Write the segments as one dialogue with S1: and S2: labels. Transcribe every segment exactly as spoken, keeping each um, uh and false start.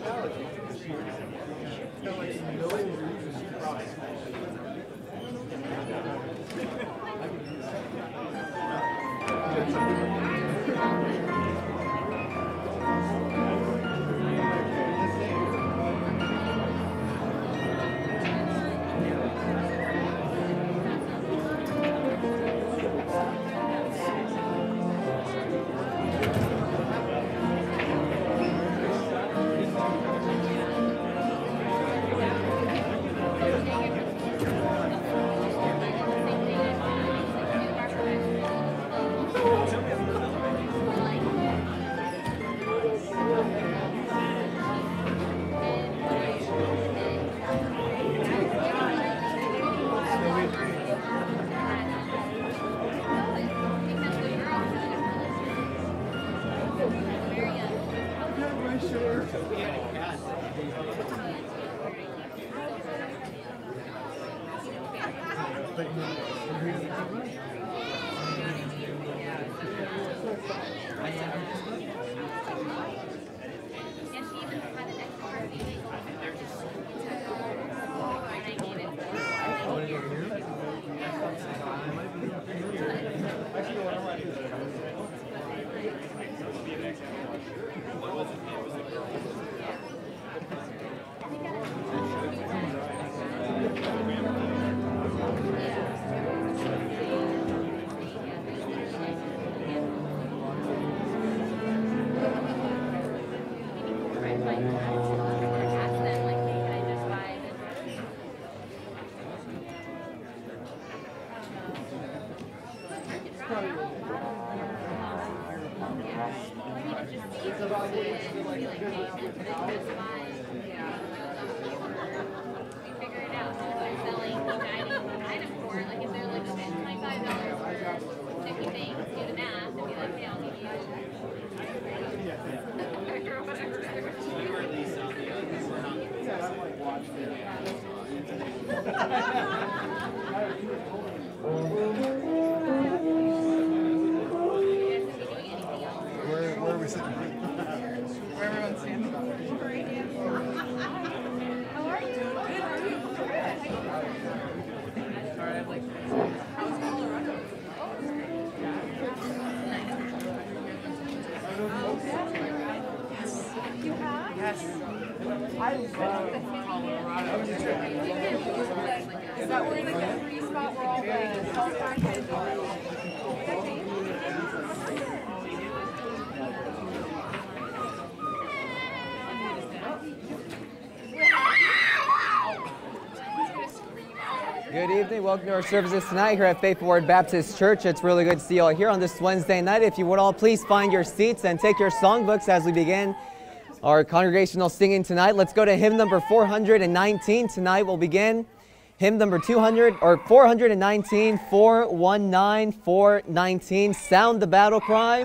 S1: Good evening. Welcome to our services tonight here at Faithful Word Baptist Church. It's really good to see you all here on this Wednesday night. If you would all please find your seats and take your songbooks as we begin our congregational singing tonight. Let's go to hymn number four hundred nineteen. Tonight we'll begin hymn number two hundred or four hundred nineteen, four one nine, four nineteen. Sound the battle cry.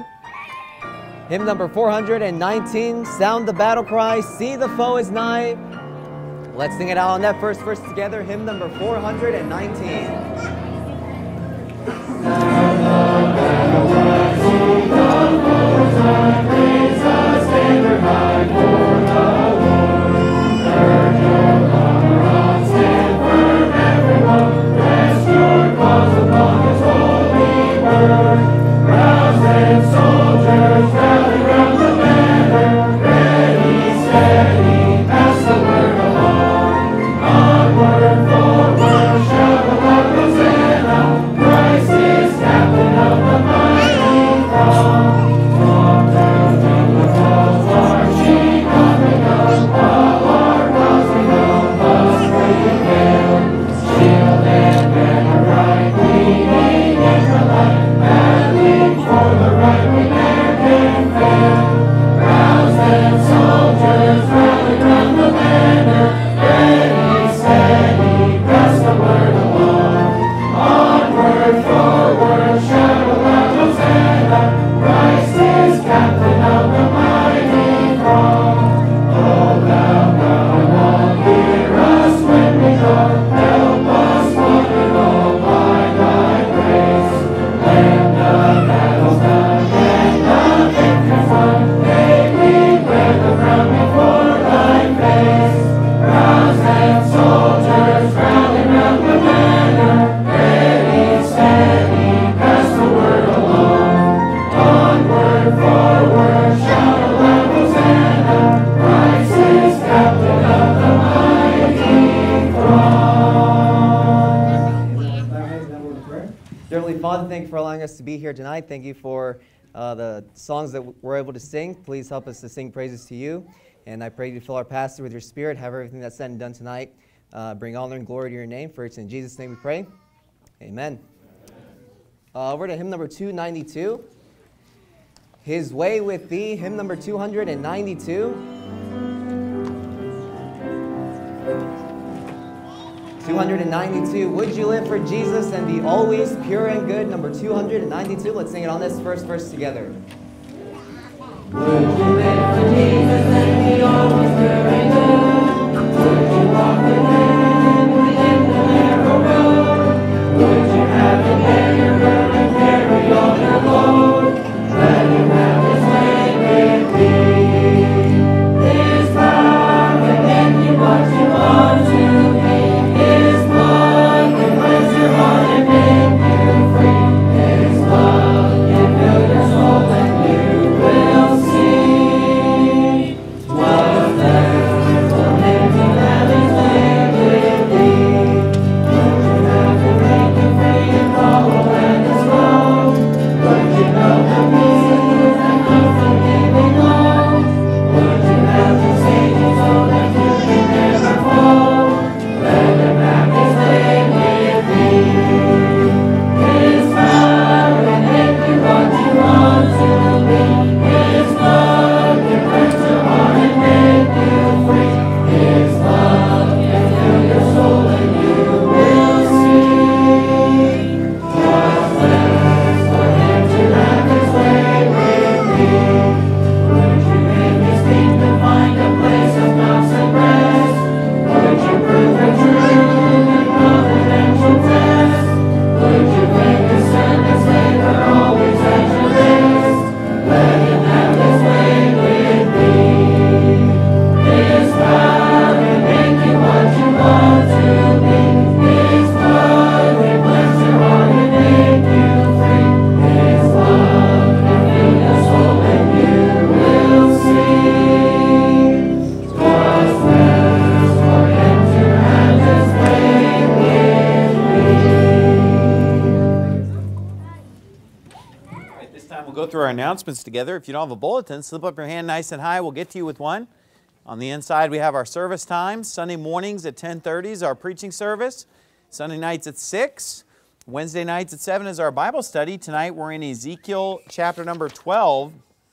S1: Hymn number four hundred nineteen. Sound the battle cry. See the foe is nigh. Let's sing it out on that first verse together. Hymn number four hundred nineteen.
S2: Forward, forward, shall the Lord go say.
S1: Dearly Father, thank you for allowing us to be here tonight. Thank you for uh, the songs that we're able to sing. Please help us to sing praises to you. And I pray you to fill our pastor with your spirit, have everything that's said and done tonight. Uh, bring honor and glory to your name. For it's in Jesus' name we pray. Amen. Uh, we're to hymn number two ninety-two. His Way with Thee, hymn number two ninety-two. two ninety-two, Would You Live for Jesus and Be Always Pure and Good, number two ninety-two. Let's sing it on this first verse together.
S2: Would you live for Jesus and be always pure and good? Would you walk with Him within the narrow road? Would you have Him bear your burden and carry all your load? Let Him have His way with thee. His power can make you what you want to be. His blood can cleanse your heart and make you free. His love can fill your soul and you will see. What left will make you have His way with thee. Would you have Him make you free and follow at His road? Would you know the reasons that nothing can belong? Would you have Him save you so that you can never fall? Let Him have His way with thee. His power can make you what you want to be. His blood can cleanse your heart and make you free. His love can fill your soul and you will see. What's left for Him to have His way with thee? Would you in His kingdom find a place of constant rest? Would you prove it true in providential test? Would you make the servant's labor always at your best? Let Him have His way with thee. His power can make you what you want to be. His blood can cleanse your heart and make you free. His love can fill your soul and you will see. What's best for Him to have His way with me.
S3: All right, this time we'll go through our announcements together. If you don't have a bulletin, slip up your hand nice and high. We'll get to you with one. On the inside, we have our service times. Sunday mornings at ten thirty is our preaching service. Sunday nights at six. Wednesday nights at seven is our Bible study. Tonight we're in Ezekiel chapter number twelve.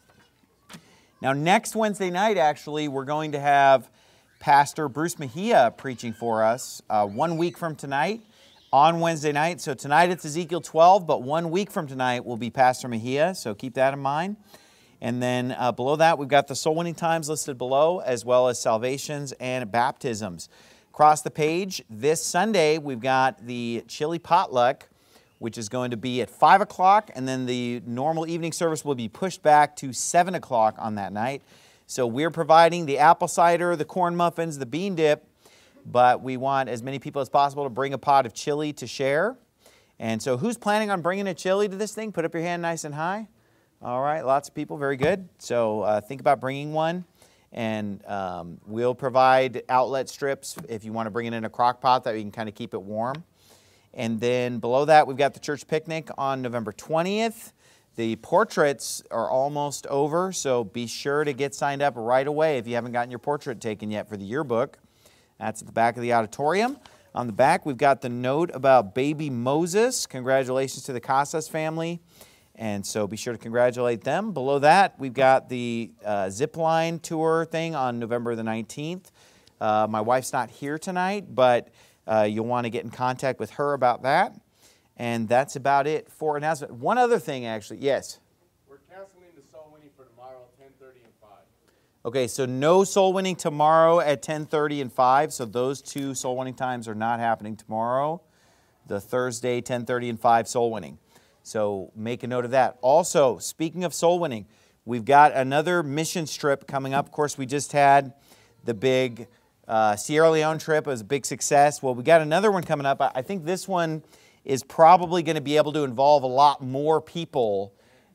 S3: Now next Wednesday night, actually, we're going to have Pastor Bruce Mejia preaching for us uh, one week from tonight on Wednesday night. So tonight it's Ezekiel twelve, but one week from tonight will be Pastor Mejia, so keep that in mind. And then uh, below that, we've got the soul winning times listed below, as well as salvations and baptisms. Across the page, this Sunday, we've got the chili potluck, which is going to be at five o'clock, and then the normal evening service will be pushed back to seven o'clock on that night. So we're providing the apple cider, the corn muffins, the bean dip, but we want as many people as possible to bring a pot of chili to share. And so who's planning on bringing a chili to this thing? Put up your hand nice and high. All right, lots of people, very good. So uh, think about bringing one, and um, we'll provide outlet strips if you want to bring it in a crock pot that we can kind of keep it warm. And then below that, we've got the church picnic on November twentieth. The portraits are almost over, so be sure to get signed up right away if you haven't gotten your portrait taken yet for the yearbook. That's at the back of the auditorium. On the back, we've got the note about baby Moses. Congratulations to the Casas family. And so be sure to congratulate them. Below that, we've got the uh, zip line tour thing on November the nineteenth. Uh, my wife's not here tonight, but uh, you'll want to get in contact with her about that. And that's about it for announcement. One other thing, actually. Yes?
S4: We're canceling the soul winning for tomorrow, ten thirty and five.
S3: Okay, so no soul winning tomorrow at ten thirty and five. So those two soul winning times are not happening tomorrow. The Thursday, ten thirty and five soul winning. So make a note of that. Also, speaking of soul winning, we've got another mission trip coming up. Of course, we just had the big uh, Sierra Leone trip. It was a big success. Well, we got another one coming up. I think this one is probably going to be able to involve a lot more people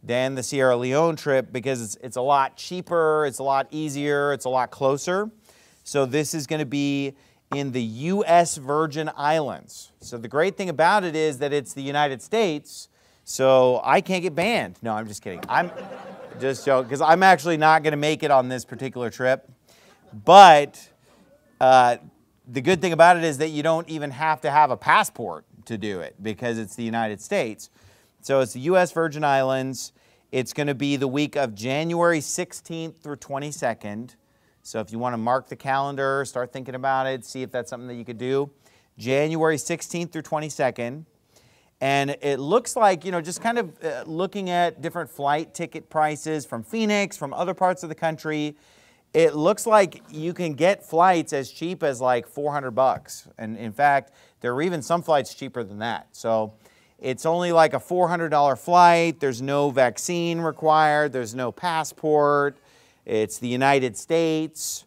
S3: than the Sierra Leone trip because it's, it's a lot cheaper, it's a lot easier, it's a lot closer. So this is going to be in the U S Virgin Islands. So the great thing about it is that it's the United States, so I can't get banned. No, I'm just kidding. I'm just joking, because I'm actually not going to make it on this particular trip. But uh, the good thing about it is that you don't even have to have a passport to do it because it's the United States. So it's the U S Virgin Islands. It's going to be the week of January sixteenth through twenty-second. So if you want to mark the calendar, start thinking about it, see if that's something that you could do. January sixteenth through twenty-second. And it looks like, you know, just kind of uh, looking at different flight ticket prices from Phoenix, from other parts of the country, it looks like you can get flights as cheap as like four hundred bucks. And in fact, there are even some flights cheaper than that. So it's only like a four hundred dollar flight. There's no vaccine required. There's no passport. It's the United States.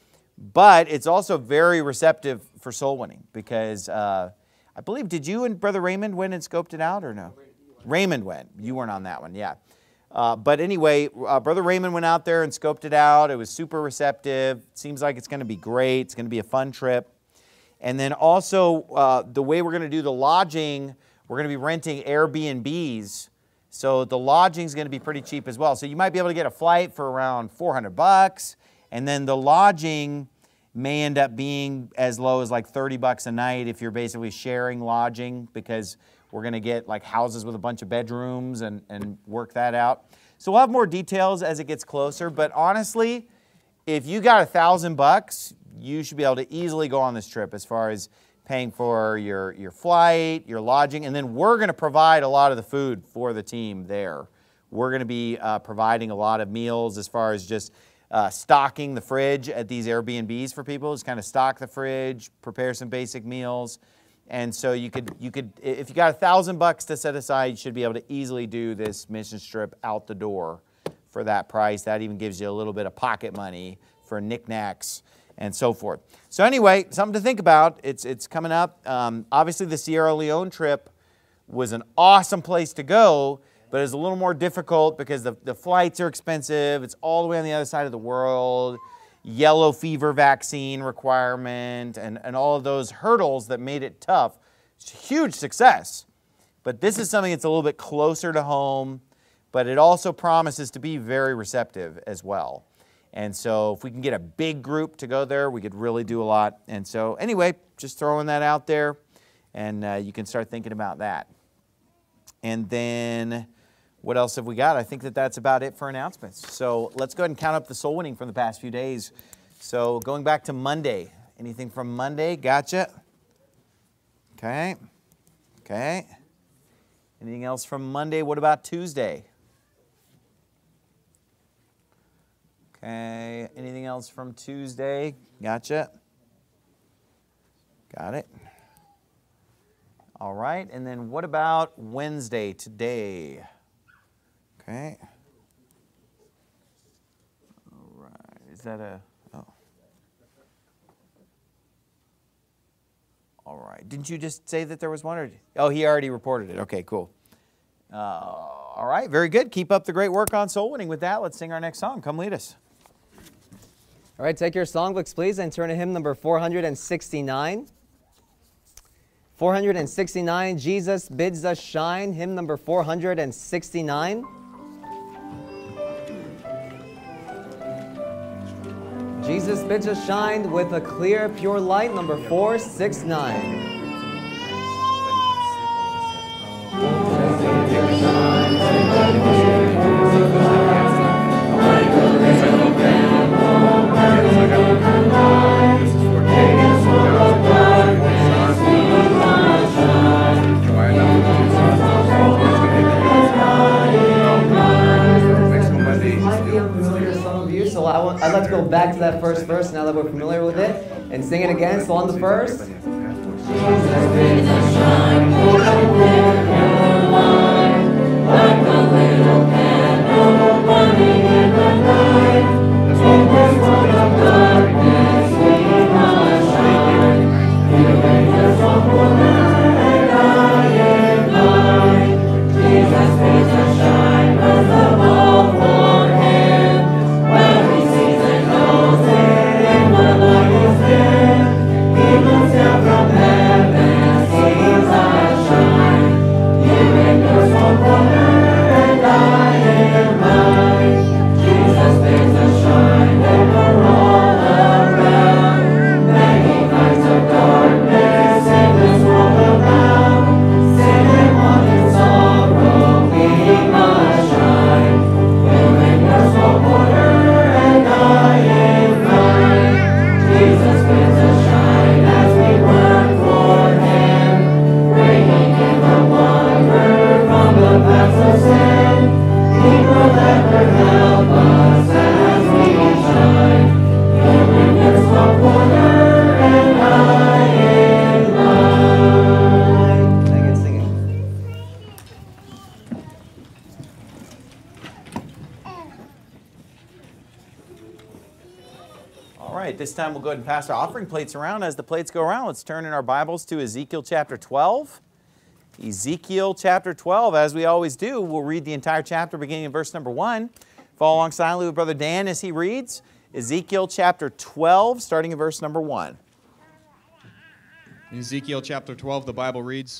S3: But it's also very receptive for soul winning because uh, I believe, did you and Brother Raymond went and scoped it out or no? Raymond went. You weren't on that one, yeah. Uh, but anyway, uh, Brother Raymond went out there and scoped it out. It was super receptive. It seems like it's going to be great. It's going to be a fun trip. And then also, uh, the way we're going to do the lodging, we're going to be renting Airbnbs. So the lodging is going to be pretty cheap as well. So you might be able to get a flight for around four hundred bucks, and then the lodging may end up being as low as like thirty bucks a night if you're basically sharing lodging, because we're going to get like houses with a bunch of bedrooms and, and work that out. So we'll have more details as it gets closer, but honestly, if you got a thousand bucks, you should be able to easily go on this trip as far as paying for your, your flight, your lodging, and then we're going to provide a lot of the food for the team there. We're going to be uh, providing a lot of meals as far as just uh, stocking the fridge at these Airbnbs for people. Just kind of stock the fridge, prepare some basic meals. And so you could, you could, if you got a thousand bucks to set aside, you should be able to easily do this mission trip out the door for that price. That even gives you a little bit of pocket money for knickknacks and so forth. So anyway, something to think about. It's, it's coming up. Um, obviously, the Sierra Leone trip was an awesome place to go, but it's a little more difficult because the, the flights are expensive. It's all the way on the other side of the world. Yellow fever vaccine requirement and, and all of those hurdles that made it tough. It's a huge success. But this is something that's a little bit closer to home, but it also promises to be very receptive as well. And so if we can get a big group to go there, we could really do a lot. And so anyway, just throwing that out there, and uh, you can start thinking about that. And then what else have we got? I think that that's about it for announcements. So let's go ahead and count up the soul winning from the past few days. So going back to Monday, anything from Monday? Gotcha. Okay. Okay. Anything else from Monday? What about Tuesday? Okay, anything else from Tuesday? Gotcha. Got it. All right, and then what about Wednesday, today? Okay. All right, is that a, oh. All right, didn't you just say that there was one? Or, oh, he already reported it. Okay, cool. Uh, all right, very good. Keep up the great work on soul winning. With that, let's sing our next song. Come lead us.
S1: All right, take your songbooks, please, and turn to hymn number four hundred sixty-nine. four hundred sixty-nine, Jesus Bids Us Shine, hymn number four hundred sixty-nine. Jesus bids us shine with a clear, pure light, number four sixty-nine. So I want, I'd like to go back to that first verse now that we're familiar with it and sing it again. So on the first. Jesus bids us shine with a clear, pure light, like a little candle burning in the night. In this world of darkness, we must shine. He brings us from one and I and mine. Jesus bids us shine with a
S3: right, this time we'll go ahead and pass our offering plates around. As the plates go around, let's turn in our Bibles to Ezekiel chapter twelve. Ezekiel chapter twelve, as we always do, we'll read the entire chapter beginning in verse number one. Follow along silently with Brother Dan as he reads. Ezekiel chapter twelve, starting in verse number one.
S5: In Ezekiel chapter twelve, the Bible reads,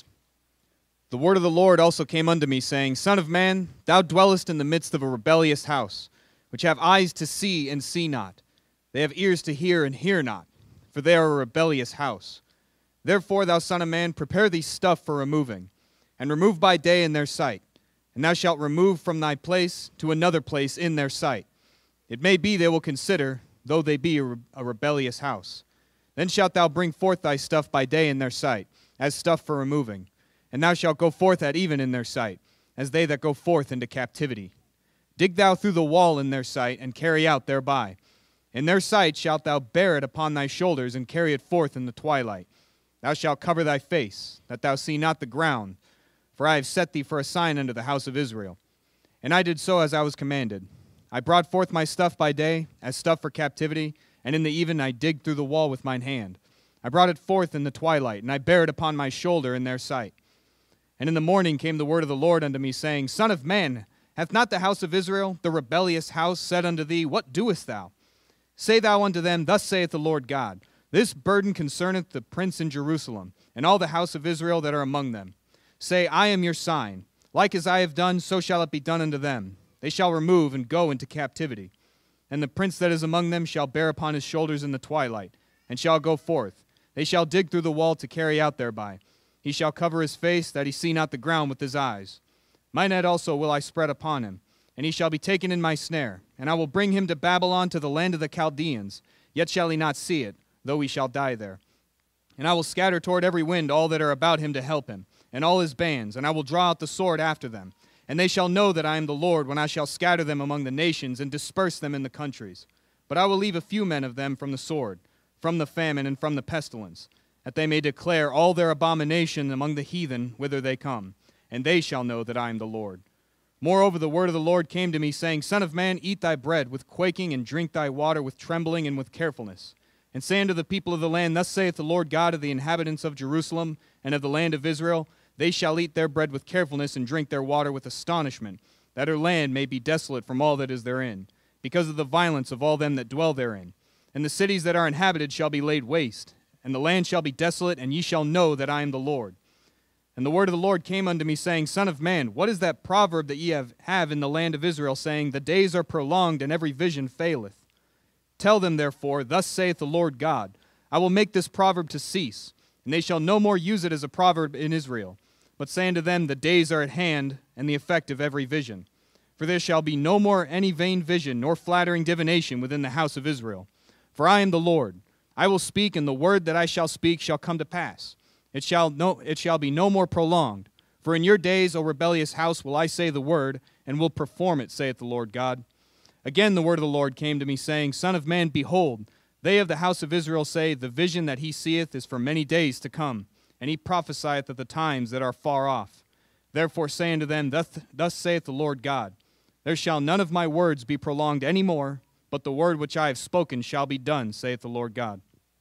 S5: "The word of the Lord also came unto me, saying, Son of man, thou dwellest in the midst of a rebellious house, which have eyes to see and see not. They have ears to hear and hear not, for they are a rebellious house. Therefore, thou son of man, prepare thee stuff for removing, and remove by day in their sight. And thou shalt remove from thy place to another place in their sight. It may be they will consider, though they be a, re a rebellious house. Then shalt thou bring forth thy stuff by day in their sight, as stuff for removing. And thou shalt go forth at even in their sight, as they that go forth into captivity. Dig thou through the wall in their sight, and carry out thereby. In their sight shalt thou bear it upon thy shoulders, and carry it forth in the twilight. Thou shalt cover thy face, that thou see not the ground, for I have set thee for a sign unto the house of Israel. And I did so as I was commanded. I brought forth my stuff by day, as stuff for captivity, and in the even I digged through the wall with mine hand. I brought it forth in the twilight, and I bare it upon my shoulder in their sight. And in the morning came the word of the Lord unto me, saying, Son of man, hath not the house of Israel, the rebellious house, said unto thee, What doest thou? Say thou unto them, Thus saith the Lord God, This burden concerneth the prince in Jerusalem, and all the house of Israel that are among them. Say, I am your sign. Like as I have done, so shall it be done unto them. They shall remove and go into captivity. And the prince that is among them shall bear upon his shoulders in the twilight, and shall go forth. They shall dig through the wall to carry out thereby. He shall cover his face, that he see not the ground with his eyes. My net also will I spread upon him, and he shall be taken in my snare. And I will bring him to Babylon, to the land of the Chaldeans. Yet shall he not see it, though he shall die there. And I will scatter toward every wind all that are about him to help him, and all his bands, and I will draw out the sword after them. And they shall know that I am the Lord, when I shall scatter them among the nations, and disperse them in the countries. But I will leave a few men of them from the sword, from the famine, and from the pestilence, that they may declare all their abomination among the heathen whither they come, and they shall know that I am the Lord. Moreover, the word of the Lord came to me, saying, Son of man, eat thy bread with quaking, and drink thy water with trembling and with carefulness. And say unto the people of the land, Thus saith the Lord God of the inhabitants of Jerusalem and of the land of Israel, They shall eat their bread with carefulness, and drink their water with astonishment, that her land may be desolate from all that is therein, because of the violence of all them that dwell therein. And the cities that are inhabited shall be laid waste, and the land shall be desolate, and ye shall know that I am the Lord. And the word of the Lord came unto me, saying, Son of man, what is that proverb that ye have, have in the land of Israel, saying, The days are prolonged, and every vision faileth? Tell them, therefore, Thus saith the Lord God, I will make this proverb to cease, and they shall no more use it as a proverb in Israel, but say unto them, The days are at hand, and the effect of every vision. For there shall be no more any vain vision, nor flattering divination within the house of Israel. For I am the Lord. I will speak, and the word that I shall speak shall come to pass. It shall, no, it shall be no more prolonged. For in your days, O rebellious house, will I say the word, and will perform it, saith the Lord God. Again the word of the Lord came to me, saying, Son of man, behold, they of the house of Israel say, The vision that he seeth is for many days to come, and he prophesieth of the times that are far off. Therefore say unto them, Thus, thus saith the Lord God, There shall none of my words be prolonged any more, but the word which I have spoken shall be done, saith the Lord God.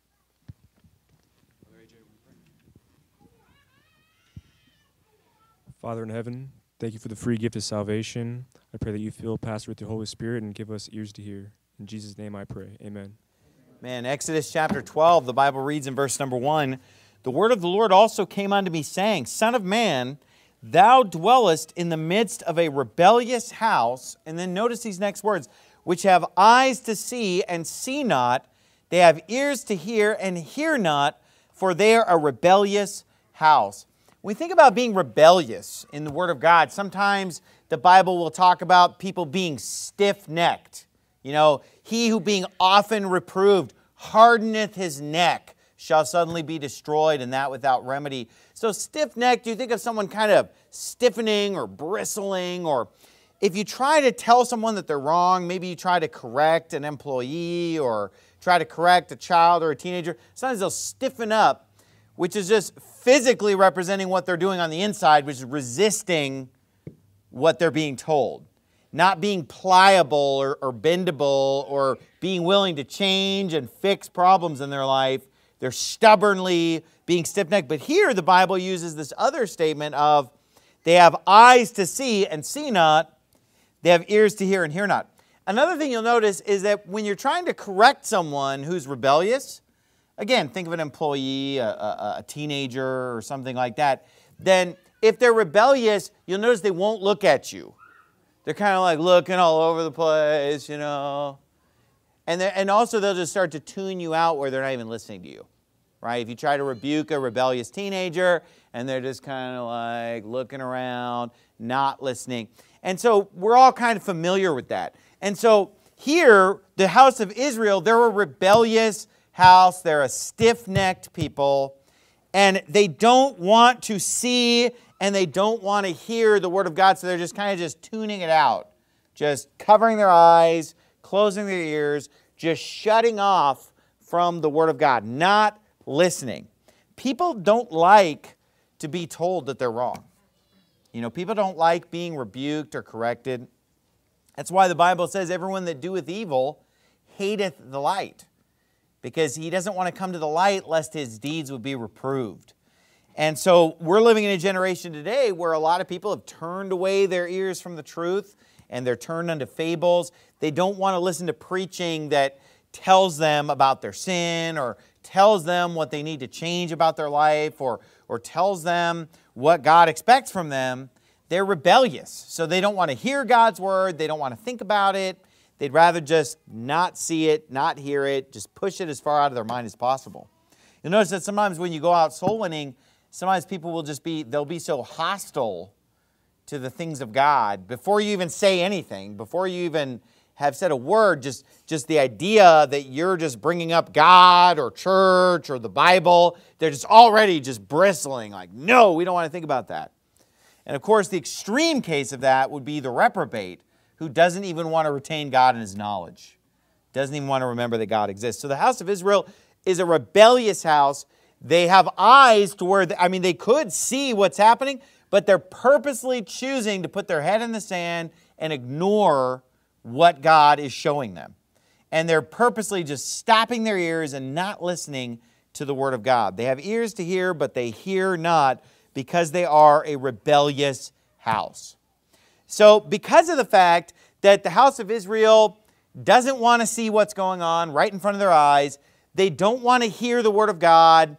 S6: Father in heaven, thank you for the free gift of salvation. I pray that you fill Pastor with your Holy Spirit and give us ears to hear. In Jesus' name I pray. Amen.
S3: Man, Exodus chapter twelve, the Bible reads in verse number one, The word of the Lord also came unto me, saying, Son of man, thou dwellest in the midst of a rebellious house. And then notice these next words, which have eyes to see and see not. They have ears to hear and hear not, for they are a rebellious house. When we think about being rebellious in the Word of God, sometimes the Bible will talk about people being stiff-necked. You know, he who being often reproved hardeneth his neck shall suddenly be destroyed, and that without remedy. So stiff-necked, you think of someone kind of stiffening or bristling, or if you try to tell someone that they're wrong, maybe you try to correct an employee or try to correct a child or a teenager, sometimes they'll stiffen up, which is just physically representing what they're doing on the inside, which is resisting what they're being told. not being pliable or, or bendable or being willing to change and fix problems in their life. They're stubbornly being stiff-necked. But here the Bible uses this other statement of they have eyes to see and see not. They have ears to hear and hear not. Another thing you'll notice is that when you're trying to correct someone who's rebellious, again, think of an employee, a, a, a teenager or something like that, then if they're rebellious, you'll notice they won't look at you. They're kind of like looking all over the place, you know. And, and also they'll just start to tune you out where they're not even listening to you, right? If you try to rebuke a rebellious teenager and they're just kind of like looking around, not listening. And so we're all kind of familiar with that. And so here, the house of Israel, they're a rebellious house. They're a stiff-necked people. And they don't want to see and they don't want to hear the Word of God. So they're just kind of just tuning it out. Just covering their eyes, closing their ears, just shutting off from the Word of God, not listening. People don't like to be told that they're wrong. You know, people don't like being rebuked or corrected. That's why the Bible says everyone that doeth evil hateth the light, because he doesn't want to come to the light lest his deeds would be reproved. And so we're living in a generation today where a lot of people have turned away their ears from the truth and they're turned unto fables. They don't want to listen to preaching that tells them about their sin or tells them what they need to change about their life or, or tells them what God expects from them. They're rebellious. So they don't want to hear God's word. They don't want to think about it. They'd rather just not see it, not hear it, just push it as far out of their mind as possible. You'll notice that sometimes when you go out soul winning, sometimes people will just be, they'll be so hostile to the things of God. Before you even say anything, before you even have said a word, just, just the idea that you're just bringing up God or church or the Bible, they're just already just bristling like, no, we don't want to think about that. And of course, the extreme case of that would be the reprobate who doesn't even want to retain God in his knowledge, doesn't even want to remember that God exists. So the house of Israel is a rebellious house. They have eyes to where, they, I mean, they could see what's happening, but they're purposely choosing to put their head in the sand and ignore what God is showing them. And they're purposely just stopping their ears and not listening to the Word of God. They have ears to hear, but they hear not, because they are a rebellious house. So because of the fact that the house of Israel doesn't want to see what's going on right in front of their eyes, they don't want to hear the Word of God,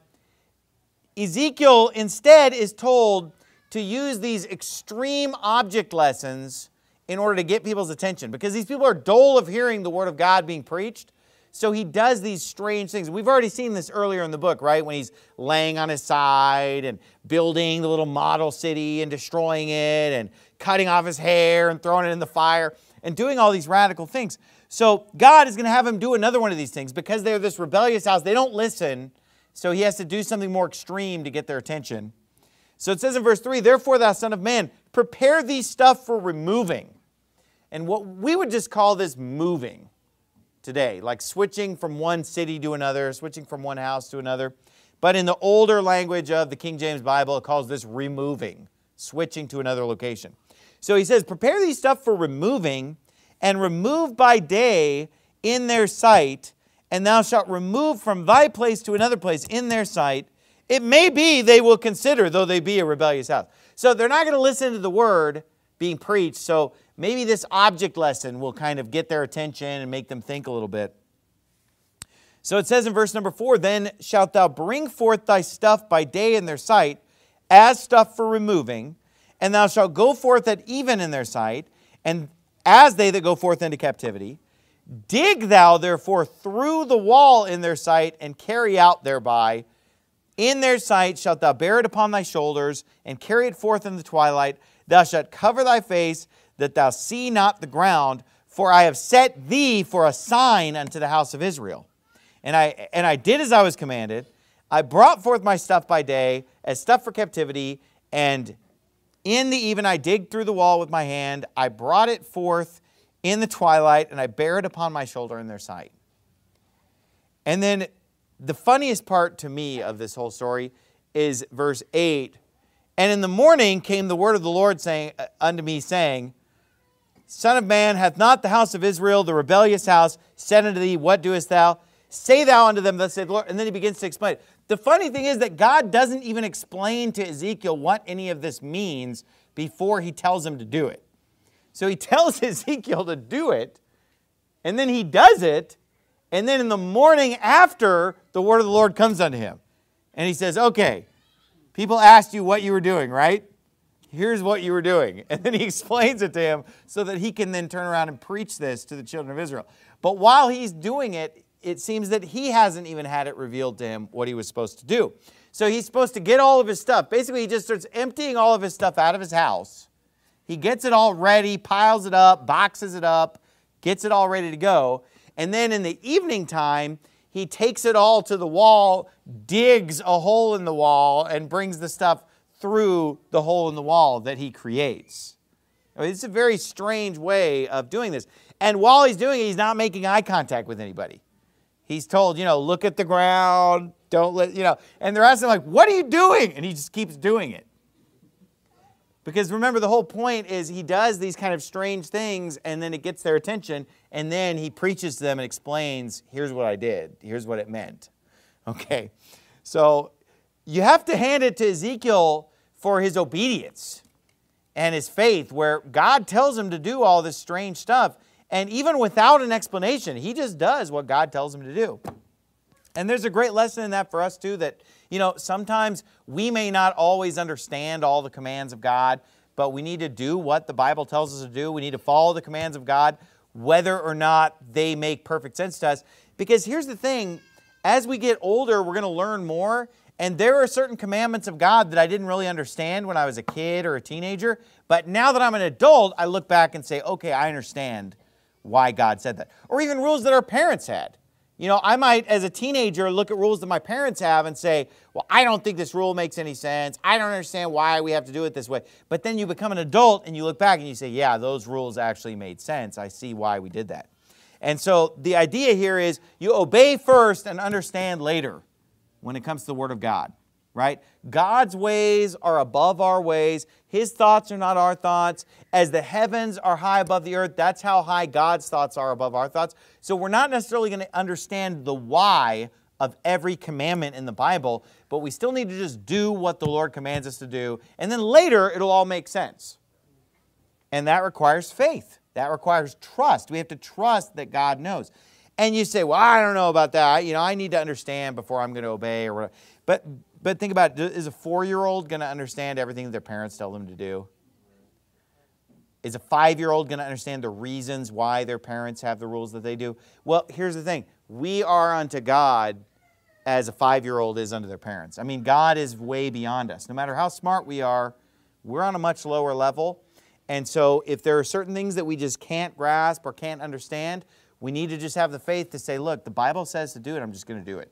S3: Ezekiel instead is told to use these extreme object lessons in order to get people's attention, because these people are dull of hearing the Word of God being preached. So he does these strange things. We've already seen this earlier in the book, right? When he's laying on his side and building the little model city and destroying it and cutting off his hair and throwing it in the fire and doing all these radical things. So God is going to have him do another one of these things because they're this rebellious house. They don't listen, so he has to do something more extreme to get their attention. So it says in verse three, therefore, thou son of man, prepare thee stuff for removing. And what we would just call this moving today, like switching from one city to another, switching from one house to another. But in the older language of the King James Bible, it calls this removing, switching to another location. So he says, prepare these stuff for removing, and remove by day in their sight, and thou shalt remove from thy place to another place in their sight. It may be they will consider, though they be a rebellious house. So they're not going to listen to the word being preached, so maybe this object lesson will kind of get their attention and make them think a little bit. So it says in verse number four, then shalt thou bring forth thy stuff by day in their sight, as stuff for removing, and thou shalt go forth at even in their sight, and as they that go forth into captivity. Dig thou therefore through the wall in their sight, and carry out thereby. In their sight shalt thou bear it upon thy shoulders, and carry it forth in the twilight. Thou shalt cover thy face, that thou see not the ground, for I have set thee for a sign unto the house of Israel. And I and I did as I was commanded. I brought forth my stuff by day, as stuff for captivity, and in the even I digged through the wall with my hand. I brought it forth in the twilight, and I bare it upon my shoulder in their sight. And then the funniest part to me of this whole story is verse eight. And in the morning came the word of the Lord saying unto me, saying, Son of man, hath not the house of Israel, the rebellious house, said unto thee, what doest thou? Say thou unto them, thus saith the Lord. And then he begins to explain it. The funny thing is that God doesn't even explain to Ezekiel what any of this means before he tells him to do it. So he tells Ezekiel to do it, and then he does it, and then in the morning after, the word of the Lord comes unto him. And he says, okay, people asked you what you were doing, right? Here's what you were doing. And then he explains it to him so that he can then turn around and preach this to the children of Israel. But while he's doing it, it seems that he hasn't even had it revealed to him what he was supposed to do. So he's supposed to get all of his stuff. Basically, he just starts emptying all of his stuff out of his house. He gets it all ready, piles it up, boxes it up, gets it all ready to go. And then in the evening time, he takes it all to the wall, digs a hole in the wall, and brings the stuff through the hole in the wall that he creates. I mean, it's a very strange way of doing this. And while he's doing it, he's not making eye contact with anybody. He's told, you know, look at the ground, don't let, you know, and they're asking like, what are you doing? And he just keeps doing it. Because remember, the whole point is he does these kind of strange things, and then it gets their attention, and then he preaches to them and explains, here's what I did, here's what it meant. Okay, so you have to hand it to Ezekiel for his obedience and his faith, where God tells him to do all this strange stuff, and even without an explanation, he just does what God tells him to do. And there's a great lesson in that for us too, that, you know, sometimes we may not always understand all the commands of God, but we need to do what the Bible tells us to do. We need to follow the commands of God, whether or not they make perfect sense to us. Because here's the thing, as we get older, we're going to learn more. And there are certain commandments of God that I didn't really understand when I was a kid or a teenager. But now that I'm an adult, I look back and say, okay, I understand why God said that. Or even rules that our parents had. You know, I might, as a teenager, look at rules that my parents have and say, well, I don't think this rule makes any sense. I don't understand why we have to do it this way. But then you become an adult and you look back and you say, yeah, those rules actually made sense. I see why we did that. And so the idea here is you obey first and understand later when it comes to the Word of God, right? God's ways are above our ways. His thoughts are not our thoughts. As the heavens are high above the earth, that's how high God's thoughts are above our thoughts. So we're not necessarily going to understand the why of every commandment in the Bible, but we still need to just do what the Lord commands us to do, and then later it'll all make sense. And that requires faith. That requires trust. We have to trust that God knows. And you say, well, I don't know about that. You know, I need to understand before I'm going to obey or whatever. But But think about it. Is a four-year-old going to understand everything that their parents tell them to do? Is a five-year-old going to understand the reasons why their parents have the rules that they do? Well, here's the thing. We are unto God as a five-year-old is unto their parents. I mean, God is way beyond us. No matter how smart we are, we're on a much lower level. And so if there are certain things that we just can't grasp or can't understand, we need to just have the faith to say, look, the Bible says to do it. I'm just going to do it.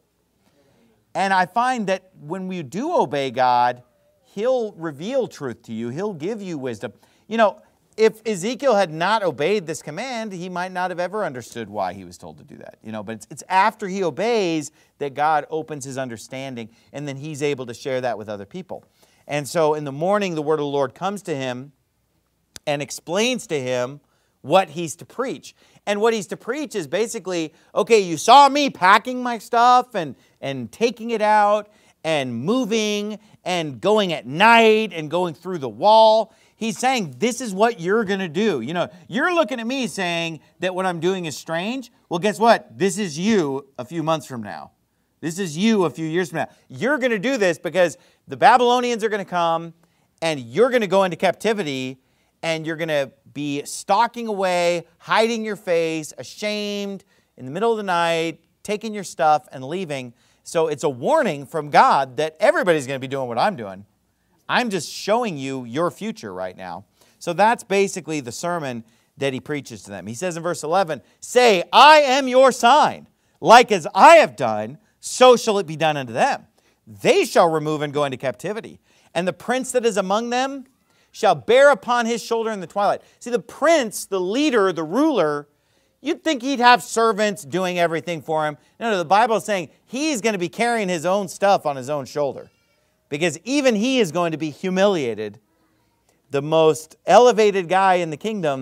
S3: And I find that when we do obey God, He'll reveal truth to you. He'll give you wisdom. You know, if Ezekiel had not obeyed this command, he might not have ever understood why he was told to do that. You know, but it's, it's after he obeys that God opens his understanding, and then he's able to share that with other people. And so in the morning, the word of the Lord comes to him and explains to him what he's to preach. And what he's to preach is basically, okay, you saw me packing my stuff and, and taking it out and moving and going at night and going through the wall. He's saying, this is what you're going to do. You know, you're looking at me saying that what I'm doing is strange. Well, guess what? This is you a few months from now. This is you a few years from now. You're going to do this because the Babylonians are going to come and you're going to go into captivity and you're going to be stalking away, hiding your face, ashamed, in the middle of the night, taking your stuff and leaving. So it's a warning from God that everybody's going to be doing what I'm doing. I'm just showing you your future right now. So that's basically the sermon that he preaches to them. He says in verse eleven, say, I am your sign. Like as I have done, so shall it be done unto them. They shall remove and go into captivity. And the prince that is among them shall bear upon his shoulder in the twilight. See, the prince, the leader, the ruler, you'd think he'd have servants doing everything for him. No, no, the Bible is saying he's going to be carrying his own stuff on his own shoulder. Because even he is going to be humiliated. The most elevated guy in the kingdom,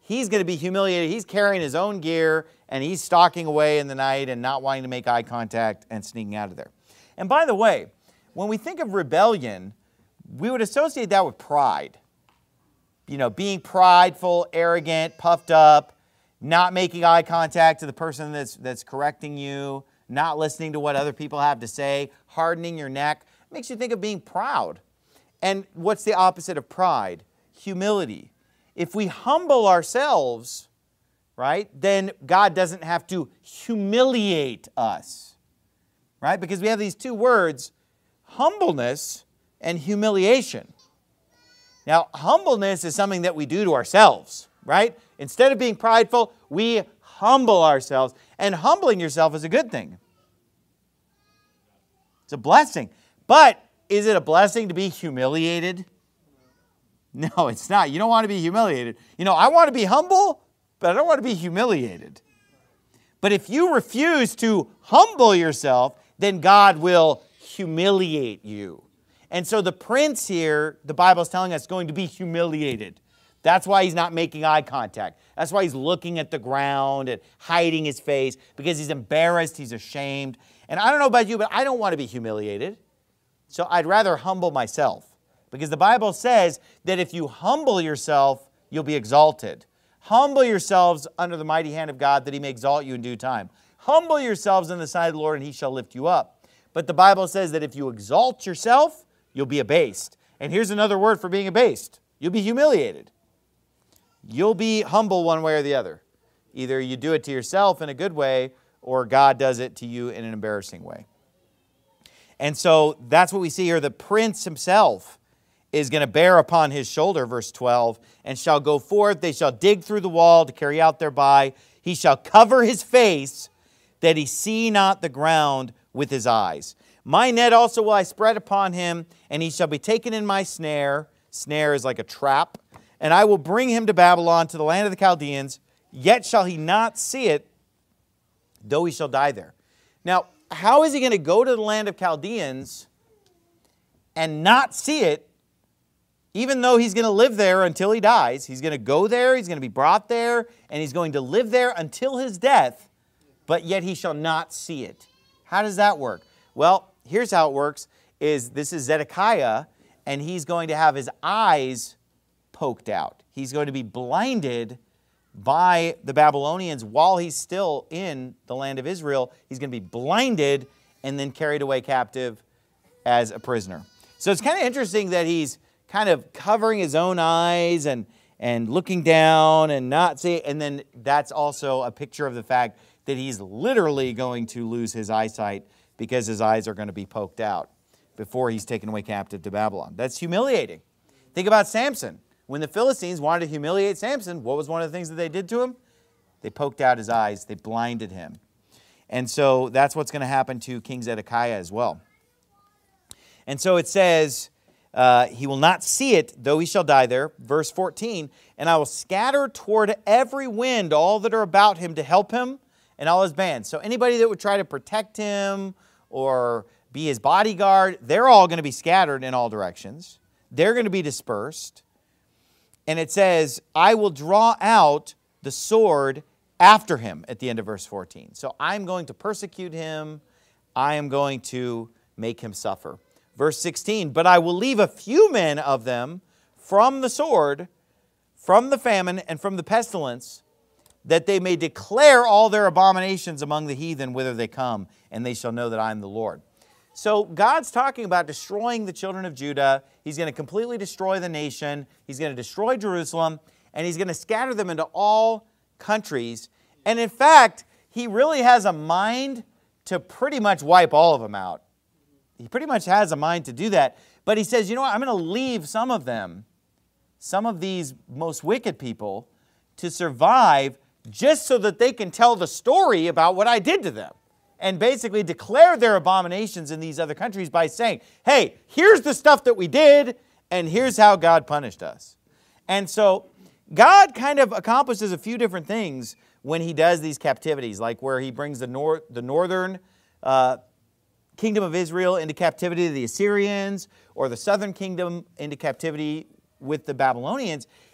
S3: he's going to be humiliated. He's carrying his own gear, and he's stalking away in the night and not wanting to make eye contact and sneaking out of there. And by the way, when we think of rebellion, we would associate that with pride. You know, being prideful, arrogant, puffed up, not making eye contact to the person that's, that's correcting you, not listening to what other people have to say, hardening your neck. It makes you think of being proud. And what's the opposite of pride? Humility. If we humble ourselves, right, then God doesn't have to humiliate us, right? Because we have these two words, humbleness and humiliation. Now, humbleness is something that we do to ourselves, right? Instead of being prideful, we humble ourselves. And humbling yourself is a good thing. It's a blessing. But is it a blessing to be humiliated? No, it's not. You don't want to be humiliated. You know, I want to be humble, but I don't want to be humiliated. But if you refuse to humble yourself, then God will humiliate you. And so the prince here, the Bible is telling us, is going to be humiliated. That's why he's not making eye contact. That's why he's looking at the ground and hiding his face, because he's embarrassed, he's ashamed. And I don't know about you, but I don't want to be humiliated. So I'd rather humble myself. Because the Bible says that if you humble yourself, you'll be exalted. Humble yourselves under the mighty hand of God, that he may exalt you in due time. Humble yourselves in the sight of the Lord, and he shall lift you up. But the Bible says that if you exalt yourself, you'll be abased. And here's another word for being abased. You'll be humiliated. You'll be humble one way or the other. Either you do it to yourself in a good way, or God does it to you in an embarrassing way. And so that's what we see here. The prince himself is going to bear upon his shoulder, verse twelve, and shall go forth. They shall dig through the wall to carry out thereby. He shall cover his face, that he see not the ground with his eyes. My net also will I spread upon him, and he shall be taken in my snare. Snare is like a trap. And I will bring him to Babylon, to the land of the Chaldeans. Yet shall he not see it, though he shall die there. Now, how is he going to go to the land of Chaldeans and not see it, even though he's going to live there until he dies? He's going to go there, he's going to be brought there, and he's going to live there until his death, but yet he shall not see it. How does that work? Well, here's how it works. Is this is Zedekiah, and he's going to have his eyes poked out. He's going to be blinded by the Babylonians while he's still in the land of Israel. He's going to be blinded and then carried away captive as a prisoner. So it's kind of interesting that he's kind of covering his own eyes and, and looking down and not seeing. And then that's also a picture of the fact that he's literally going to lose his eyesight because his eyes are going to be poked out before he's taken away captive to Babylon. That's humiliating. Think about Samson. When the Philistines wanted to humiliate Samson, what was one of the things that they did to him? They poked out his eyes. They blinded him. And so that's what's going to happen to King Zedekiah as well. And so it says, uh, he will not see it, though he shall die there. Verse fourteen, and I will scatter toward every wind all that are about him to help him and all his bands. So anybody that would try to protect him or be his bodyguard, they're all going to be scattered in all directions. They're going to be dispersed. And it says, I will draw out the sword after him at the end of verse fourteen. So I'm going to persecute him. I am going to make him suffer. Verse sixteen, but I will leave a few men of them from the sword, from the famine, and from the pestilence, that they may declare all their abominations among the heathen whither they come, and they shall know that I am the Lord. So God's talking about destroying the children of Judah. He's going to completely destroy the nation. He's going to destroy Jerusalem, and he's going to scatter them into all countries. And in fact, he really has a mind to pretty much wipe all of them out. He pretty much has a mind to do that. But he says, you know what, I'm going to leave some of them, some of these most wicked people, to survive just so that they can tell the story about what I did to them. And basically declare their abominations in these other countries by saying, hey, here's the stuff that we did, and here's how God punished us. And so God kind of accomplishes a few different things when he does these captivities, like where he brings the, nor the northern uh, kingdom of Israel into captivity to the Assyrians, or the southern kingdom into captivity with the Babylonians.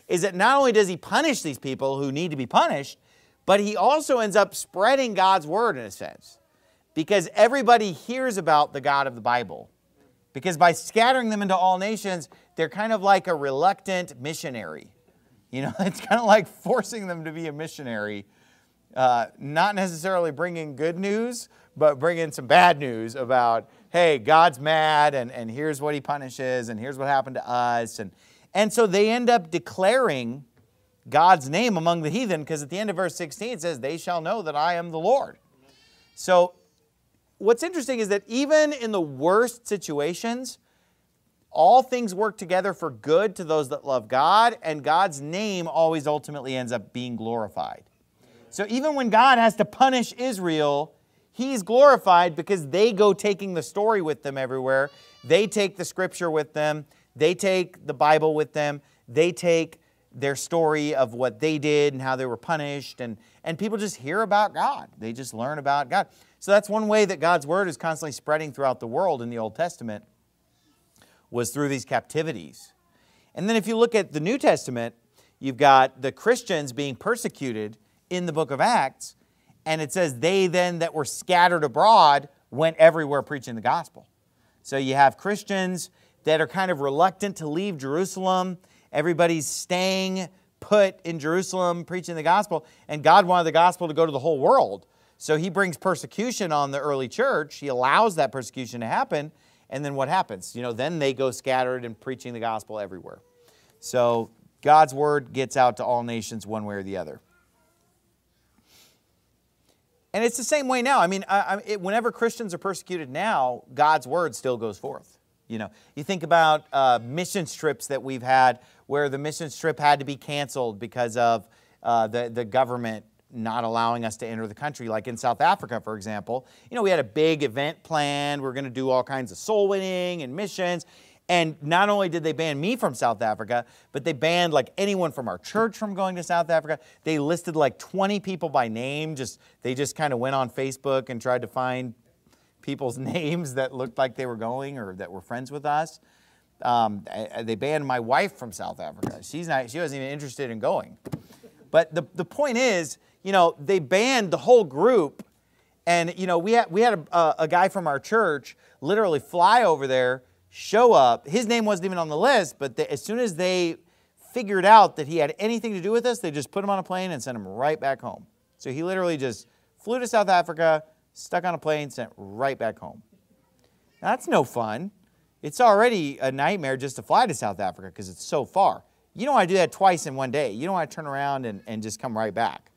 S3: is that not only does he punish these people who need to be punished, but he also ends up spreading God's word in a sense. Because everybody hears about the God of the Bible. Because by scattering them into all nations, they're kind of like a reluctant missionary. You know, it's kind of like forcing them to be a missionary. Uh, not necessarily bringing good news, but bringing some bad news about, hey, God's mad, and, and here's what he punishes, and here's what happened to us. And, and so they end up declaring God's name among the heathen, because at the end of verse sixteen it says, they shall know that I am the Lord. So what's interesting is that even in the worst situations, all things work together for good to those that love God, and God's name always ultimately ends up being glorified. So even when God has to punish Israel, he's glorified because they go taking the story with them everywhere. They take the scripture with them. They take the Bible with them. They take their story of what they did and how they were punished. And, and people just hear about God. They just learn about God. So that's one way that God's word is constantly spreading throughout the world in the Old Testament, was through these captivities. And then if you look at the New Testament, you've got the Christians being persecuted in the book of Acts. And it says, they then that were scattered abroad went everywhere preaching the gospel. So you have Christians that are kind of reluctant to leave Jerusalem. Everybody's staying put in Jerusalem preaching the gospel. And God wanted the gospel to go to the whole world. So he brings persecution on the early church. He allows that persecution to happen. And then what happens? You know, then they go scattered and preaching the gospel everywhere. So God's word gets out to all nations one way or the other. And it's the same way now. I mean, I, I, it, whenever Christians are persecuted now, God's word still goes forth. You know, you think about uh, missions trips that we've had where the missions trip had to be canceled because of uh, the, the government not allowing us to enter the country. Like in South Africa, for example, you know, we had a big event planned. We we're going to do all kinds of soul winning and missions. And not only did they ban me from South Africa, but they banned like anyone from our church from going to South Africa. They listed like twenty people by name. Just They just kind of went on Facebook and tried to find people's names that looked like they were going or that were friends with us. Um, they banned my wife from South Africa. She's not, she wasn't even interested in going. But the, the point is, you know, they banned the whole group. And, you know, we had, we had a, a guy from our church literally fly over there, show up. His name wasn't even on the list, but they, as soon as they figured out that he had anything to do with us, they just put him on a plane and sent him right back home. So he literally just flew to South Africa, stuck on a plane, sent right back home. Now, that's no fun. It's already a nightmare just to fly to South Africa because it's so far. You don't want to do that twice in one day. You don't want to turn around and, and just come right back.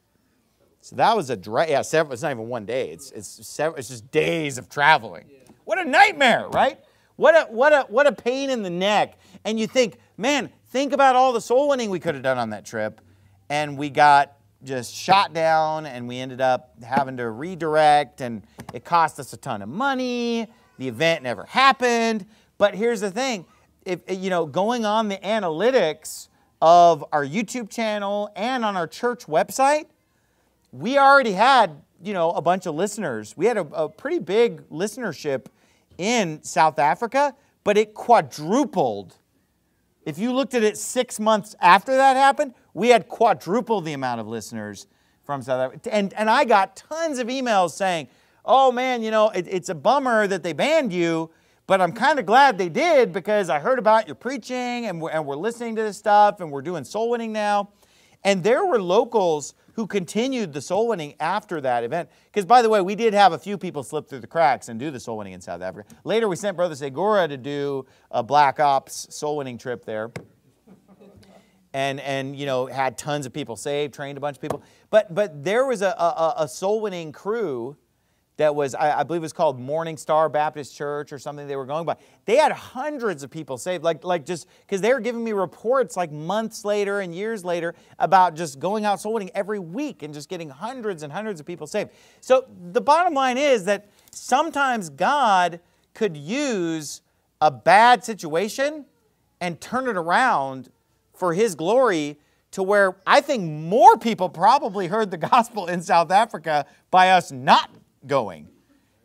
S3: So that was a dra- yeah, several, it's not even one day. It's it's several, it's just days of traveling. What a nightmare, right? What a what a what a pain in the neck. And you think, man, think about all the soul winning we could have done on that trip, and we got just shot down, and we ended up having to redirect, and it cost us a ton of money. The event never happened. But here's the thing, if you know, going on the analytics of our YouTube channel and on our church website, we already had, you know, a bunch of listeners. We had a, a pretty big listenership in South Africa, but it quadrupled. If you looked at it six months after that happened, we had quadrupled the amount of listeners from South Africa. And, and I got tons of emails saying, oh man, you know, it, it's a bummer that they banned you, but I'm kind of glad they did because I heard about your preaching and we're, and we're listening to this stuff and we're doing soul winning now. And there were locals who continued the soul winning after that event. Because, by the way, we did have a few people slip through the cracks and do the soul winning in South Africa. Later, we sent Brother Segura to do a Black Ops soul winning trip there. And, and you know, had tons of people saved, trained a bunch of people. But, but there was a, a, a soul winning crew that was, I, I believe it was called Morning Star Baptist Church or something they were going by. They had hundreds of people saved, like, like just, because they were giving me reports like months later and years later about just going out soul winning every week and just getting hundreds and hundreds of people saved. So the bottom line is that sometimes God could use a bad situation and turn it around for His glory, to where I think more people probably heard the gospel in South Africa by us not going.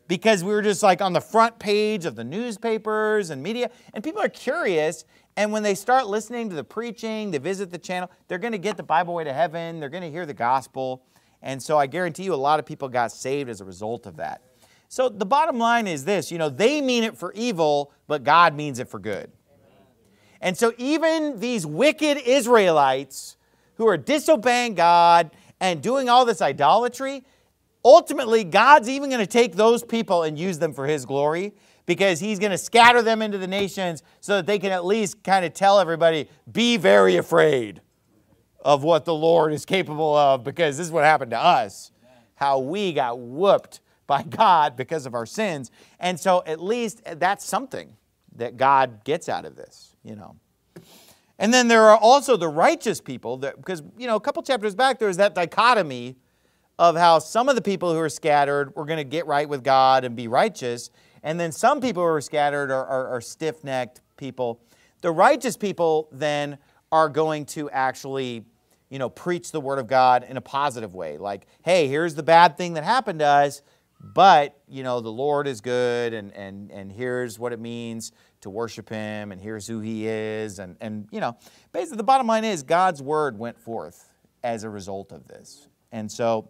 S3: because we were just like on the front page of the newspapers and media, and people are curious, and when they start listening to the preaching, they visit the channel, they're going to get the Bible Way to Heaven, they're going to hear the gospel, and so I guarantee you a lot of people got saved as a result of that. So the bottom line is this, you know, they mean it for evil, but God means it for good. And so even these wicked Israelites who are disobeying God and doing all this idolatry, ultimately God's even going to take those people and use them for His glory, because He's going to scatter them into the nations so that they can at least kind of tell everybody, be very afraid of what the Lord is capable of, because this is what happened to us, how we got whooped by God because of our sins. And so at least that's something that God gets out of this, you know. And then there are also the righteous people, that, because, you know, a couple chapters back there was that dichotomy of how some of the people who are scattered were going to get right with God and be righteous, and then some people who are scattered are, are, are stiff-necked people. The righteous people then are going to actually, you know, preach the Word of God in a positive way. Like, hey, here's the bad thing that happened to us, but, you know, the Lord is good, and, and, and here's what it means to worship Him, and here's who He is. And, and, you know, basically the bottom line is God's Word went forth as a result of this. And so,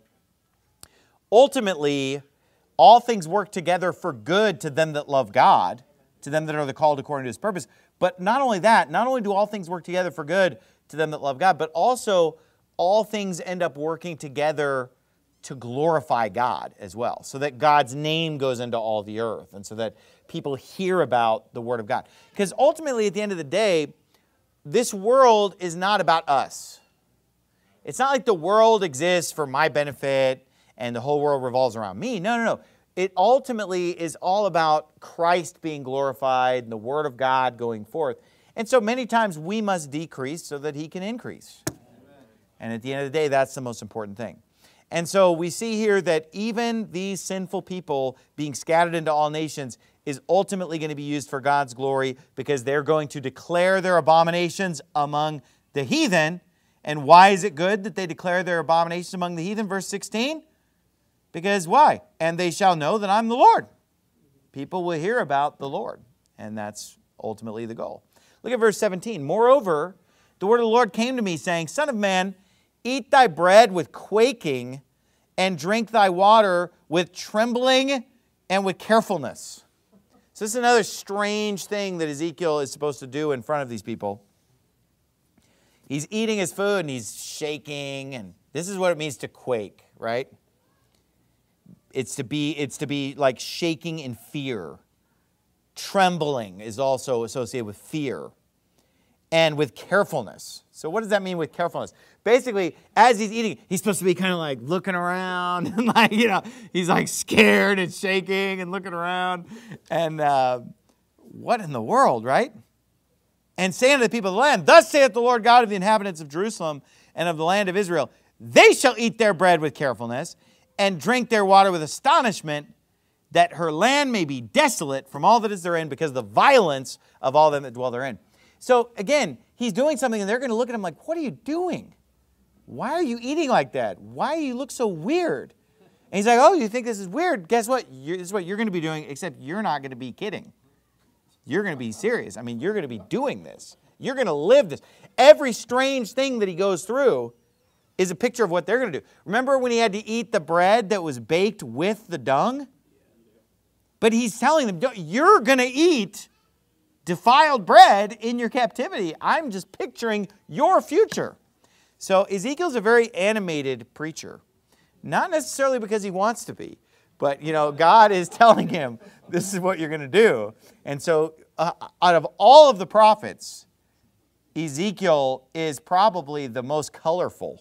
S3: ultimately, all things work together for good to them that love God, to them that are the called according to His purpose. But not only that, not only do all things work together for good to them that love God, but also all things end up working together to glorify God as well, so that God's name goes into all the earth, and so that people hear about the Word of God. Because ultimately, at the end of the day, this world is not about us. It's not like the world exists for my benefit and the whole world revolves around me. No, no, no. It ultimately is all about Christ being glorified and the Word of God going forth. And so many times we must decrease so that He can increase. Amen. And at the end of the day, that's the most important thing. And so we see here that even these sinful people being scattered into all nations is ultimately going to be used for God's glory, because they're going to declare their abominations among the heathen. And why is it good that they declare their abominations among the heathen? Verse sixteen. Because why? And they shall know that I'm the Lord. People will hear about the Lord. And that's ultimately the goal. Look at verse seventeen. Moreover, the word of the Lord came to me, saying, Son of man, eat thy bread with quaking, and drink thy water with trembling and with carefulness. So this is another strange thing that Ezekiel is supposed to do in front of these people. He's eating his food and he's shaking, and this is what it means to quake, right? It's to be, it's to be like shaking in fear. Trembling is also associated with fear and with carefulness. So what does that mean with carefulness? Basically, as he's eating, he's supposed to be kind of like looking around and like, you know, he's like scared and shaking and looking around. And uh, what in the world, right? And saying to the people of the land, Thus saith the Lord God of the inhabitants of Jerusalem and of the land of Israel, they shall eat their bread with carefulness and drink their water with astonishment, that her land may be desolate from all that is therein, because of the violence of all them that dwell therein. So again, he's doing something, and they're going to look at him like, what are you doing? Why are you eating like that? Why do you look so weird? And he's like, oh, you think this is weird? Guess what? You're, this is what you're going to be doing, except you're not going to be kidding. You're going to be serious. I mean, you're going to be doing this. You're going to live this. Every strange thing that he goes through is a picture of what they're going to do. Remember when he had to eat the bread that was baked with the dung? But he's telling them, you're going to eat defiled bread in your captivity. I'm just picturing your future. So Ezekiel's a very animated preacher. Not necessarily because he wants to be, but, you know, God is telling him, this is what you're going to do. And so uh, out of all of the prophets, Ezekiel is probably the most colorful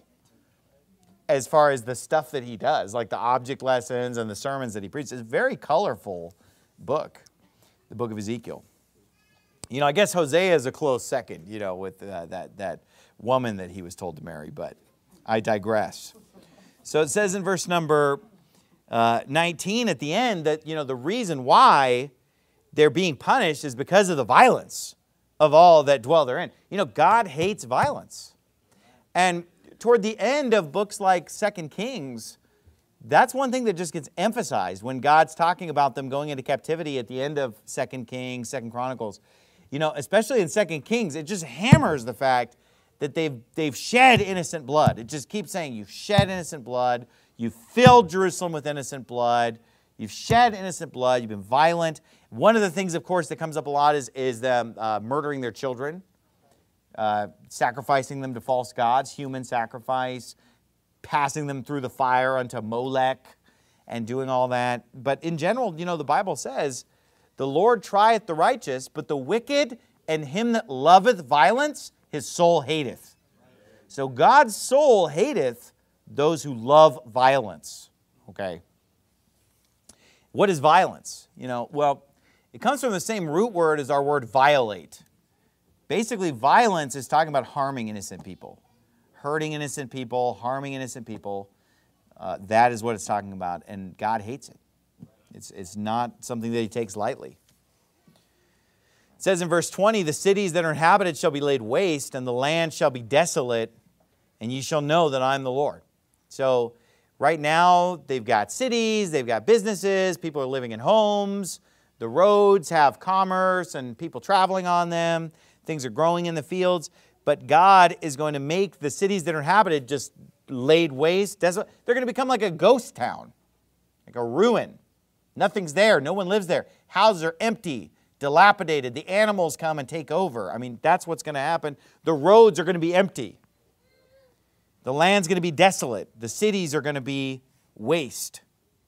S3: as far as the stuff that he does, like the object lessons and the sermons that he preaches. It's a very colorful book, the book of Ezekiel. You know, I guess Hosea is a close second, you know, with uh, that, that woman that he was told to marry, but I digress. So it says in verse number uh, nineteen at the end that, you know, the reason why they're being punished is because of the violence of all that dwell therein. You know, God hates violence. And toward the end of books like Second Kings, that's one thing that just gets emphasized when God's talking about them going into captivity at the end of Second Kings, Second Chronicles. You know, especially in Second Kings, it just hammers the fact that they've, they've shed innocent blood. It just keeps saying, you've shed innocent blood. You've filled Jerusalem with innocent blood. You've shed innocent blood. You've been violent. One of the things, of course, that comes up a lot is, is them uh, murdering their children, uh, sacrificing them to false gods, human sacrifice, passing them through the fire unto Molech, and doing all that. But in general, you know, the Bible says, the Lord trieth the righteous, but the wicked and him that loveth violence, his soul hateth. So God's soul hateth those who love violence. Okay. What is violence? You know, well, it comes from the same root word as our word violate. Basically, violence is talking about harming innocent people. Hurting innocent people, harming innocent people. Uh, that is what it's talking about, and God hates it. It's, it's not something that he takes lightly. It says in verse twenty, the cities that are inhabited shall be laid waste, and the land shall be desolate, and ye shall know that I am the Lord. So right now, they've got cities, they've got businesses, people are living in homes, the roads have commerce and people traveling on them, things are growing in the fields, but God is going to make the cities that are inhabited just laid waste, desolate. They're going to become like a ghost town, like a ruin. Nothing's there. No one lives there. Houses are empty, dilapidated. The animals come and take over. I mean, that's what's going to happen. The roads are going to be empty. The land's going to be desolate. The cities are going to be waste.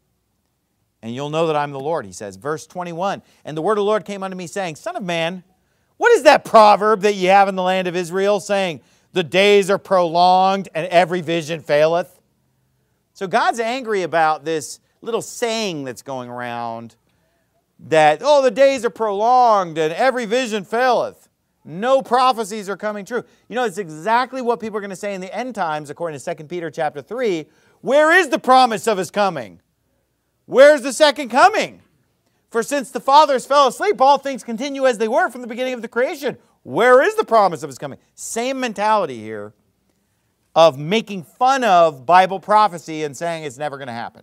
S3: And you'll know that I'm the Lord, he says. Verse twenty-one, and the word of the Lord came unto me, saying, Son of man, what is that proverb that ye have in the land of Israel, saying, the days are prolonged and every vision faileth? So God's angry about this little saying that's going around that, oh, the days are prolonged and every vision faileth. No prophecies are coming true. You know, it's exactly what people are going to say in the end times, according to Second Peter chapter three. Where is the promise of his coming? Where's the second coming? For since the fathers fell asleep, all things continue as they were from the beginning of the creation. Where is the promise of his coming? Same mentality here of making fun of Bible prophecy and saying it's never going to happen.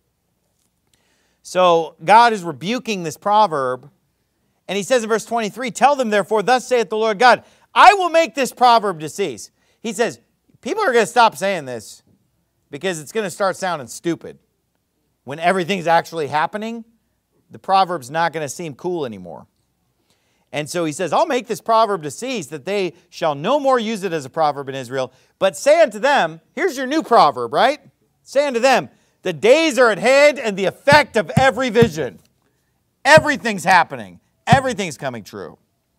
S3: So God is rebuking this proverb, and he says in verse twenty-three, tell them therefore, thus saith the Lord God, I will make this proverb to cease. He says, people are going to stop saying this because it's going to start sounding stupid. When everything's actually happening, the proverb's not going to seem cool anymore. And so he says, I'll make this proverb to cease, that they shall no more use it as a proverb in Israel. But say unto them, here's your new proverb, right? Say unto them, the days are at hand and the effect of every vision. Everything's happening. Everything's coming true.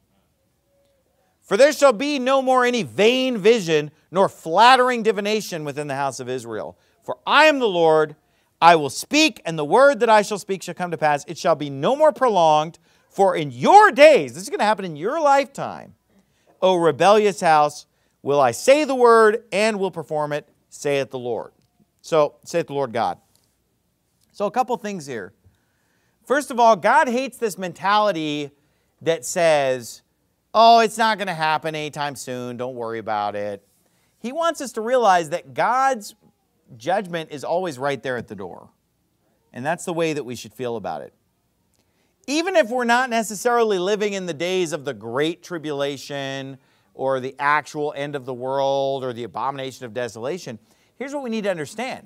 S3: For there shall be no more any vain vision, nor flattering divination within the house of Israel. For I am the Lord, I will speak, and the word that I shall speak shall come to pass. It shall be no more prolonged, for in your days, this is going to happen in your lifetime, O rebellious house, will I say the word and will perform it, saith the Lord. So, saith the Lord God. So a couple things here. First of all, God hates this mentality that says, oh, it's not going to happen anytime soon, don't worry about it. He wants us to realize that God's judgment is always right there at the door. And that's the way that we should feel about it. Even if we're not necessarily living in the days of the Great Tribulation or the actual end of the world or the abomination of desolation, here's what we need to understand.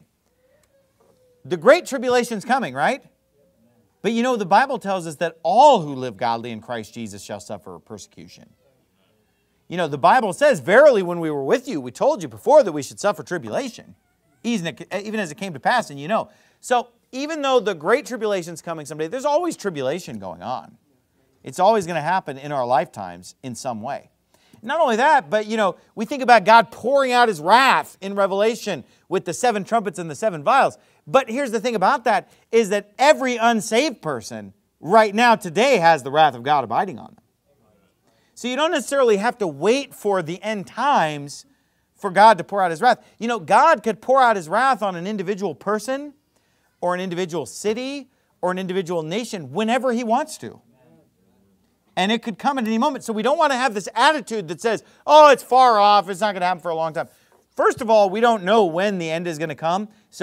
S3: The Great Tribulation's coming, right? But you know, the Bible tells us that all who live godly in Christ Jesus shall suffer persecution. You know, the Bible says, verily when we were with you, we told you before that we should suffer tribulation, even as it came to pass, and you know. So even though the Great Tribulation's coming someday, there's always tribulation going on. It's always going to happen in our lifetimes in some way. Not only that, but you know, we think about God pouring out his wrath in Revelation with the seven trumpets and the seven vials. But here's the thing about that, is that every unsaved person right now today has the wrath of God abiding on them. So you don't necessarily have to wait for the end times for God to pour out his wrath. You know, God could pour out his wrath on an individual person or an individual city or an individual nation whenever he wants to. And it could come at any moment. So we don't want to have this attitude that says, oh, it's far off, it's not going to happen for a long time. First of all, we don't know when the end is going to come. So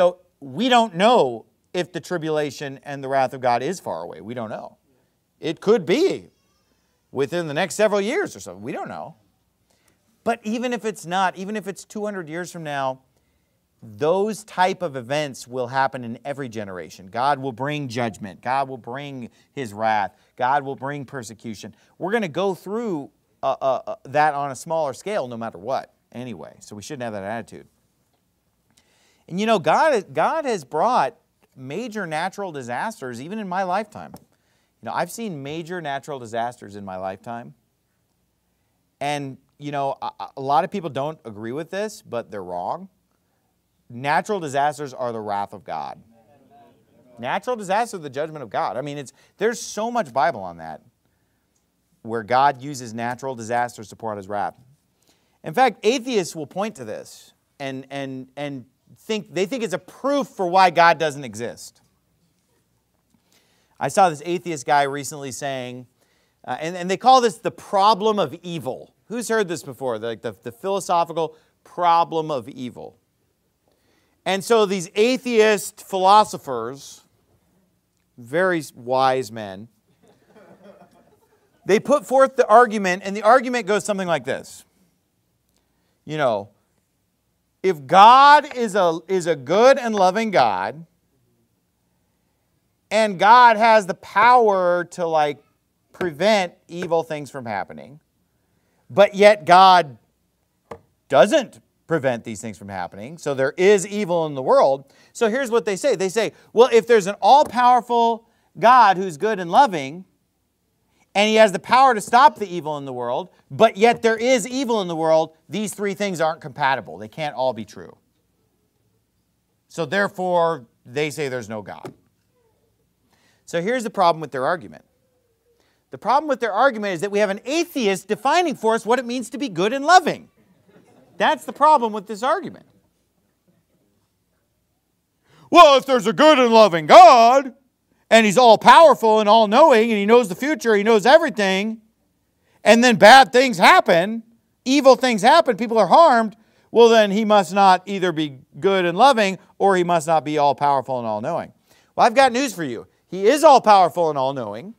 S3: we don't know if the tribulation and the wrath of God is far away. We don't know. It could be within the next several years or so. We don't know. But even if it's not, even if it's two hundred years from now, those type of events will happen in every generation. God will bring judgment. God will bring His wrath. God will bring persecution. We're going to go through uh, uh, uh, that on a smaller scale no matter what anyway. So we shouldn't have that attitude. And you know, God, God has brought major natural disasters even in my lifetime. You know, I've seen major natural disasters in my lifetime. And, you know, a, a lot of people don't agree with this, but they're wrong. Natural disasters are the wrath of God. Natural disasters are the judgment of God. I mean, it's there's so much Bible on that, where God uses natural disasters to pour out His wrath. In fact, atheists will point to this and and and think they think it's a proof for why God doesn't exist. I saw this atheist guy recently saying, uh, and, and they call this the problem of evil. Who's heard this before? Like the, the philosophical problem of evil. And so these atheist philosophers, very wise men, they put forth the argument, and the argument goes something like this. You know, if God is a, is a good and loving God, and God has the power to like prevent evil things from happening, but yet God doesn't prevent these things from happening, so there is evil in the world. So here's what they say. They say, well, if there's an all-powerful God who's good and loving, and He has the power to stop the evil in the world, but yet there is evil in the world, these three things aren't compatible. They can't all be true. So therefore, they say there's no God. So here's the problem with their argument. The problem with their argument is that we have an atheist defining for us what it means to be good and loving. That's the problem with this argument. Well, if there's a good and loving God, and He's all-powerful and all-knowing, and He knows the future, He knows everything, and then bad things happen, evil things happen, people are harmed, well then He must not either be good and loving, or He must not be all-powerful and all-knowing. Well, I've got news for you. He is all-powerful and all-knowing.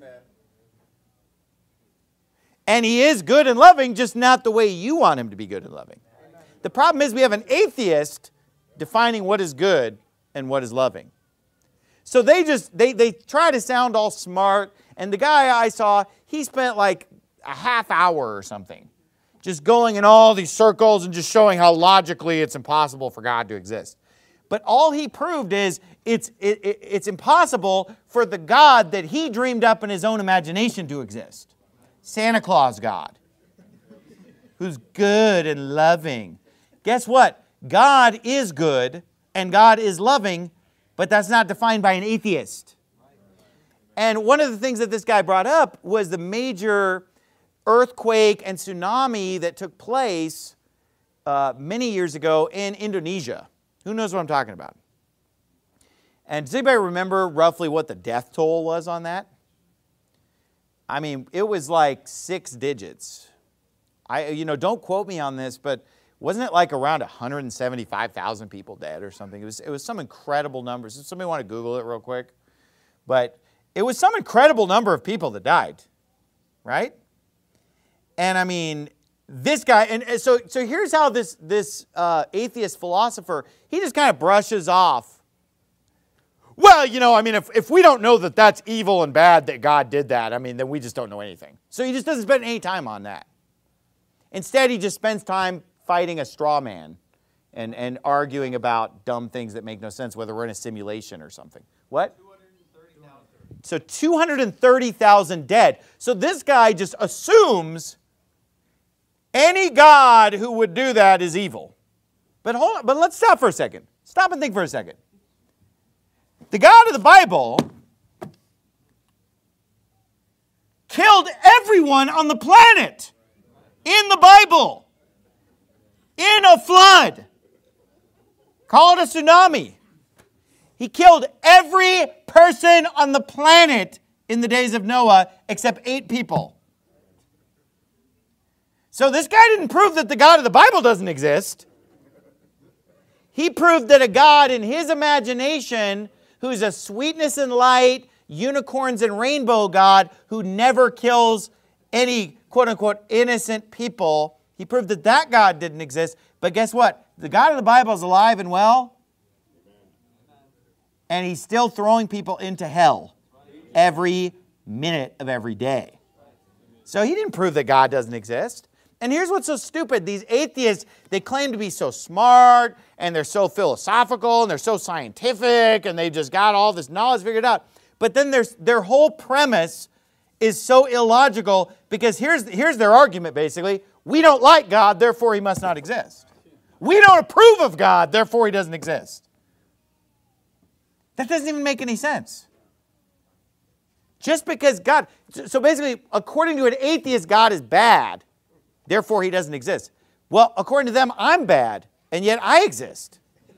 S3: And He is good and loving, just not the way you want Him to be good and loving. The problem is we have an atheist defining what is good and what is loving. So they just, they, they try to sound all smart. And the guy I saw, he spent like a half hour or something just going in all these circles and just showing how logically it's impossible for God to exist. But all he proved is it's, it, it, it's impossible for the God that he dreamed up in his own imagination to exist. Santa Claus God, who's good and loving. Guess what? God is good and God is loving, but that's not defined by an atheist. And one of the things that this guy brought up was the major earthquake and tsunami that took place uh, many years ago in Indonesia. Who knows what I'm talking about? And does anybody remember roughly what the death toll was on that? I mean, it was like six digits. I, you know, don't quote me on this, but wasn't it like around one hundred seventy-five thousand people dead or something? It was, it was some incredible numbers. If somebody want to Google it real quick. But it was some incredible number of people that died, right? And I mean, this guy, and so, so here's how this, this uh, atheist philosopher, he just kind of brushes off. Well, you know, I mean, if, if we don't know that that's evil and bad that God did that, I mean, then we just don't know anything. So he just doesn't spend any time on that. Instead, he just spends time fighting a straw man and, and arguing about dumb things that make no sense, whether we're in a simulation or something. What? So two hundred thirty thousand dead. So this guy just assumes any God who would do that is evil. But hold on, but let's stop for a second. Stop and think for a second. The God of the Bible killed everyone on the planet in the Bible in a flood. Call it a tsunami. He killed every person on the planet in the days of Noah except eight people. So this guy didn't prove that the God of the Bible doesn't exist. He proved that a God in his imagination, who's a sweetness and light, unicorns and rainbow God, who never kills any quote-unquote innocent people, he proved that that God didn't exist. But guess what? The God of the Bible is alive and well, and he's still throwing people into hell every minute of every day. So he didn't prove that God doesn't exist. And here's what's so stupid. These atheists, they claim to be so smart, and they're so philosophical, and they're so scientific, and they just got all this knowledge figured out. But then there's, their whole premise is so illogical, because here's, here's their argument, basically. We don't like God, therefore he must not exist. We don't approve of God, therefore he doesn't exist. That doesn't even make any sense. Just because God... So basically, according to an atheist, God is bad. Therefore, he doesn't exist. Well, according to them, I'm bad, and yet I exist.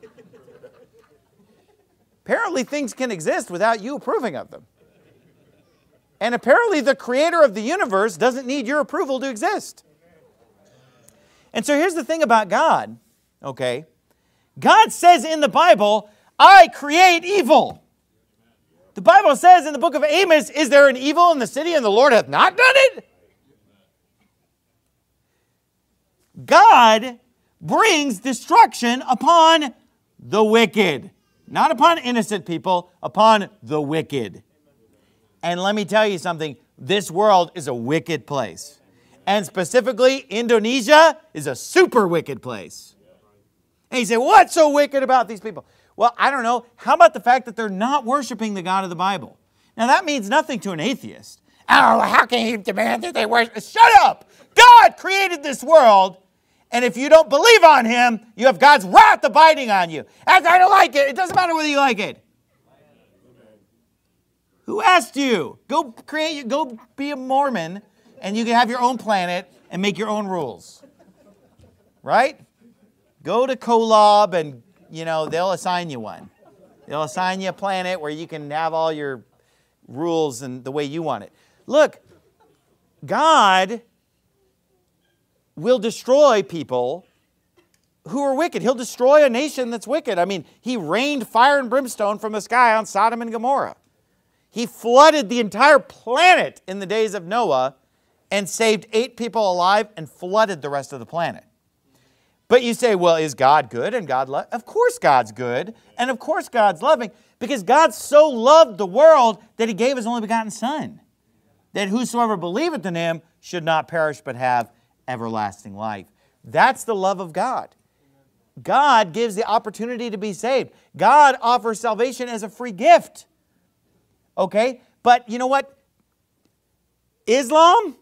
S3: Apparently, things can exist without you approving of them. And apparently, the creator of the universe doesn't need your approval to exist. And so here's the thing about God, okay? God says in the Bible, I create evil. The Bible says in the book of Amos, is there an evil in the city and the Lord hath not done it? God brings destruction upon the wicked. Not upon innocent people, upon the wicked. And let me tell you something, this world is a wicked place. And specifically, Indonesia is a super wicked place. And you say, what's so wicked about these people? Well, I don't know. How about the fact that they're not worshiping the God of the Bible? Now, that means nothing to an atheist. Oh, how can he demand that they worship? Shut up! God created this world. And if you don't believe on him, you have God's wrath abiding on you. And I don't like it. It doesn't matter whether you like it. Who asked you? Go create, go be a Mormon, and you can have your own planet and make your own rules. Right? Go to Kolob and, you know, they'll assign you one. They'll assign you a planet where you can have all your rules and the way you want it. Look, God will destroy people who are wicked. He'll destroy a nation that's wicked. I mean, he rained fire and brimstone from the sky on Sodom and Gomorrah. He flooded the entire planet in the days of Noah and saved eight people alive and flooded the rest of the planet. But you say, well, is God good and God loving? Of course God's good, and of course God's loving, because God so loved the world that he gave his only begotten Son, that whosoever believeth in him should not perish but have everlasting life. That's the love of God. God gives the opportunity to be saved. God offers salvation as a free gift. Okay? But you know what? Islam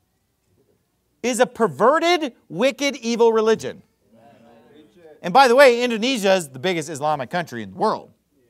S3: is a perverted, wicked, evil religion. And by the way, Indonesia is the biggest Islamic country in the world.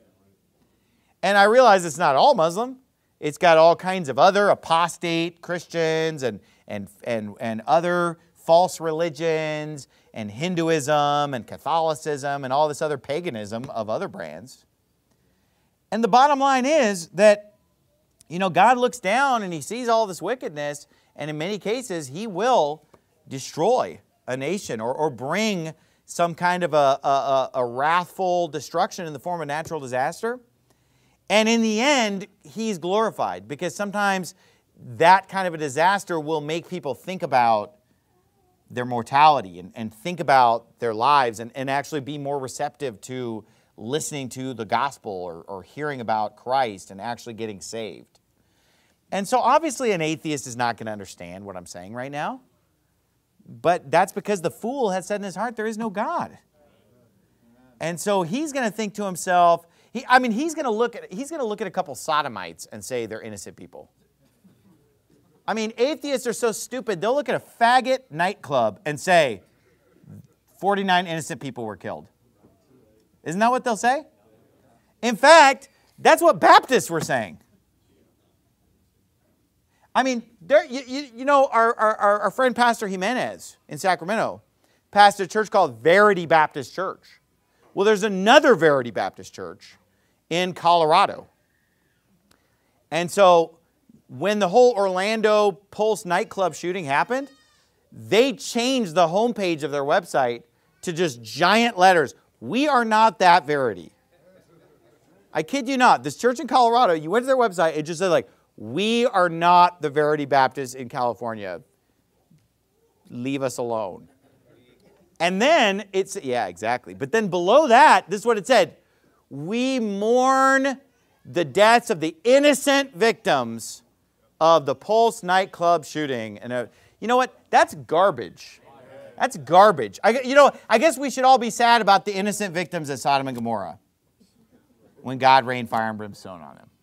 S3: And I realize it's not all Muslim. It's got all kinds of other apostate Christians and and and and other false religions and Hinduism and Catholicism and all this other paganism of other brands. And the bottom line is that, you know, God looks down and he sees all this wickedness, and in many cases he will destroy a nation or, or bring some kind of a, a, a wrathful destruction in the form of natural disaster. And in the end, he's glorified, because sometimes that kind of a disaster will make people think about their mortality and, and think about their lives and, and actually be more receptive to listening to the gospel or, or hearing about Christ and actually getting saved. And so obviously an atheist is not going to understand what I'm saying right now. But that's because the fool has said in his heart, there is no God. And so he's going to think to himself, he, I mean, he's going to look at he's going to look at a couple sodomites and say they're innocent people. I mean, atheists are so stupid, they'll look at a faggot nightclub and say, forty-nine innocent people were killed. Isn't that what they'll say? In fact, that's what Baptists were saying. I mean, there, you, you, you know, our, our, our friend Pastor Jimenez in Sacramento pastored a church called Verity Baptist Church. Well, there's another Verity Baptist Church in Colorado. And so when the whole Orlando Pulse nightclub shooting happened, they changed the homepage of their website to just giant letters, We are not that Verity. I kid you not. This church in Colorado, you went to their website, it just said like, we are not the Verity Baptist in California. Leave us alone. And then it's, yeah, exactly. But then below that, this is what it said. We mourn the deaths of the innocent victims of the Pulse nightclub shooting. And uh, you know what? That's garbage. That's garbage. I, you know, I guess we should all be sad about the innocent victims of Sodom and Gomorrah when God rained fire and brimstone on them.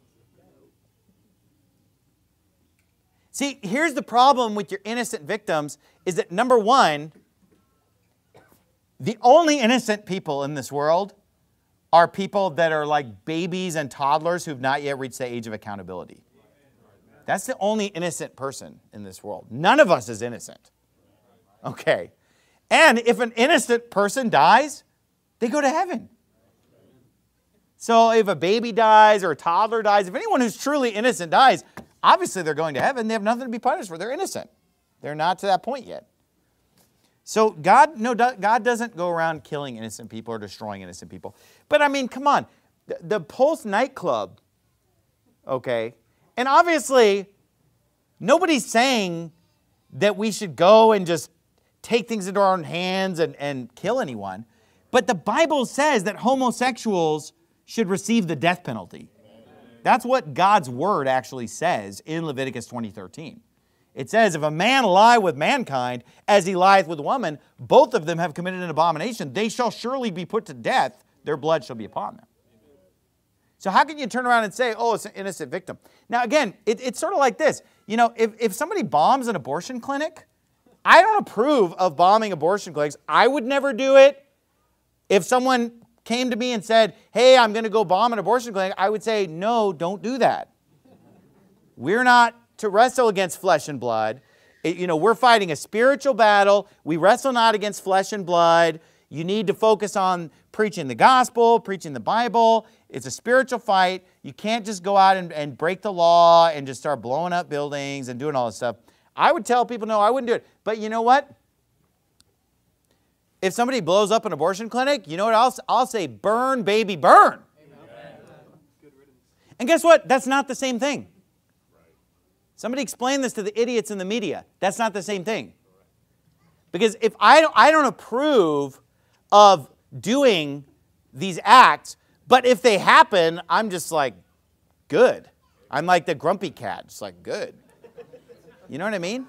S3: See, here's the problem with your innocent victims is that, number one, the only innocent people in this world are people that are like babies and toddlers who've not yet reached the age of accountability. That's the only innocent person in this world. None of us is innocent. Okay. And if an innocent person dies, they go to heaven. So if a baby dies or a toddler dies, if anyone who's truly innocent dies, obviously they're going to heaven. They have nothing to be punished for. They're innocent. They're not to that point yet. So God, no, God doesn't go around killing innocent people or destroying innocent people. But I mean, come on. The, the Pulse nightclub, okay, and obviously nobody's saying that we should go and just take things into our own hands and, and kill anyone. But the Bible says that homosexuals should receive the death penalty. That's what God's word actually says in Leviticus twenty thirteen. It says, if a man lie with mankind as he lieth with a woman, both of them have committed an abomination. They shall surely be put to death. Their blood shall be upon them. So how can you turn around and say, oh, it's an innocent victim? Now, again, it, it's sort of like this. You know, if, if somebody bombs an abortion clinic, I don't approve of bombing abortion clinics. I would never do it. If someone came to me and said, hey, I'm going to go bomb an abortion clinic, I would say, no, don't do that. We're not to wrestle against flesh and blood. It, you know, we're fighting a spiritual battle. We wrestle not against flesh and blood. You need to focus on preaching the gospel, preaching the Bible. It's a spiritual fight. You can't just go out and, and break the law and just start blowing up buildings and doing all this stuff. I would tell people, no, I wouldn't do it. But you know what? If somebody blows up an abortion clinic, you know what else? I'll say, burn, baby, burn. Amen. And guess what? That's not the same thing. Somebody explain this to the idiots in the media. That's not the same thing. Because if I don't, I don't approve of doing these acts, but if they happen, I'm just like, good. I'm like the grumpy cat, just like, good. You know what I mean?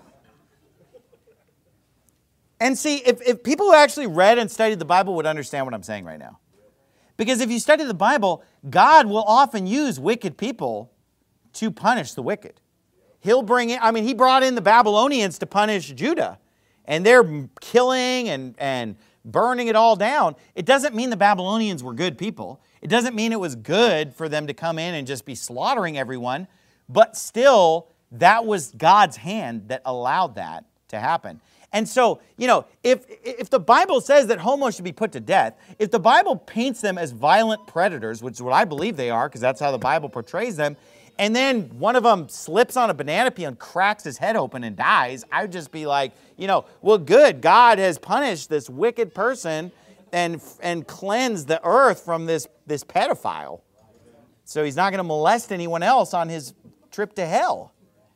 S3: And see, if, if people who actually read and studied the Bible would understand what I'm saying right now. Because if you study the Bible, God will often use wicked people to punish the wicked. He'll bring in, I mean, he brought in the Babylonians to punish Judah. And they're killing and, and burning it all down. It doesn't mean the Babylonians were good people. It doesn't mean it was good for them to come in and just be slaughtering everyone. But still, that was God's hand that allowed that to happen. And so, you know, if, if the Bible says that homos should be put to death, if the Bible paints them as violent predators, which is what I believe they are, because that's how the Bible portrays them, and then one of them slips on a banana peel and cracks his head open and dies, I would just be like, you know, well, good. God has punished this wicked person and, and cleansed the earth from this, this pedophile. So he's not going to molest anyone else on his trip to hell.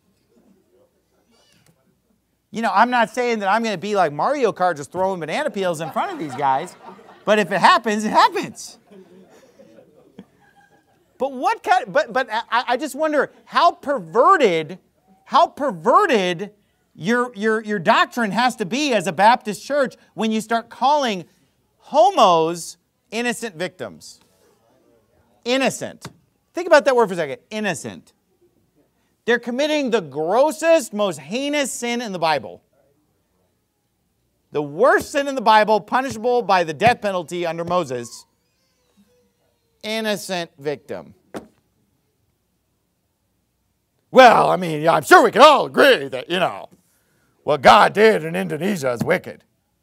S3: You know, I'm not saying that I'm going to be like Mario Kart just throwing banana peels in front of these guys. But if it happens, it happens. But what kind, but, but I, I just wonder how perverted, how perverted your, your, your doctrine has to be as a Baptist church when you start calling homos innocent victims. Innocent. Think about that word for a second. Innocent. They're committing the grossest, most heinous sin in the Bible. The worst sin in the Bible, punishable by the death penalty under Moses. Innocent victim. Well, I mean, yeah, I'm sure we can all agree that, you know, what God did in Indonesia is wicked.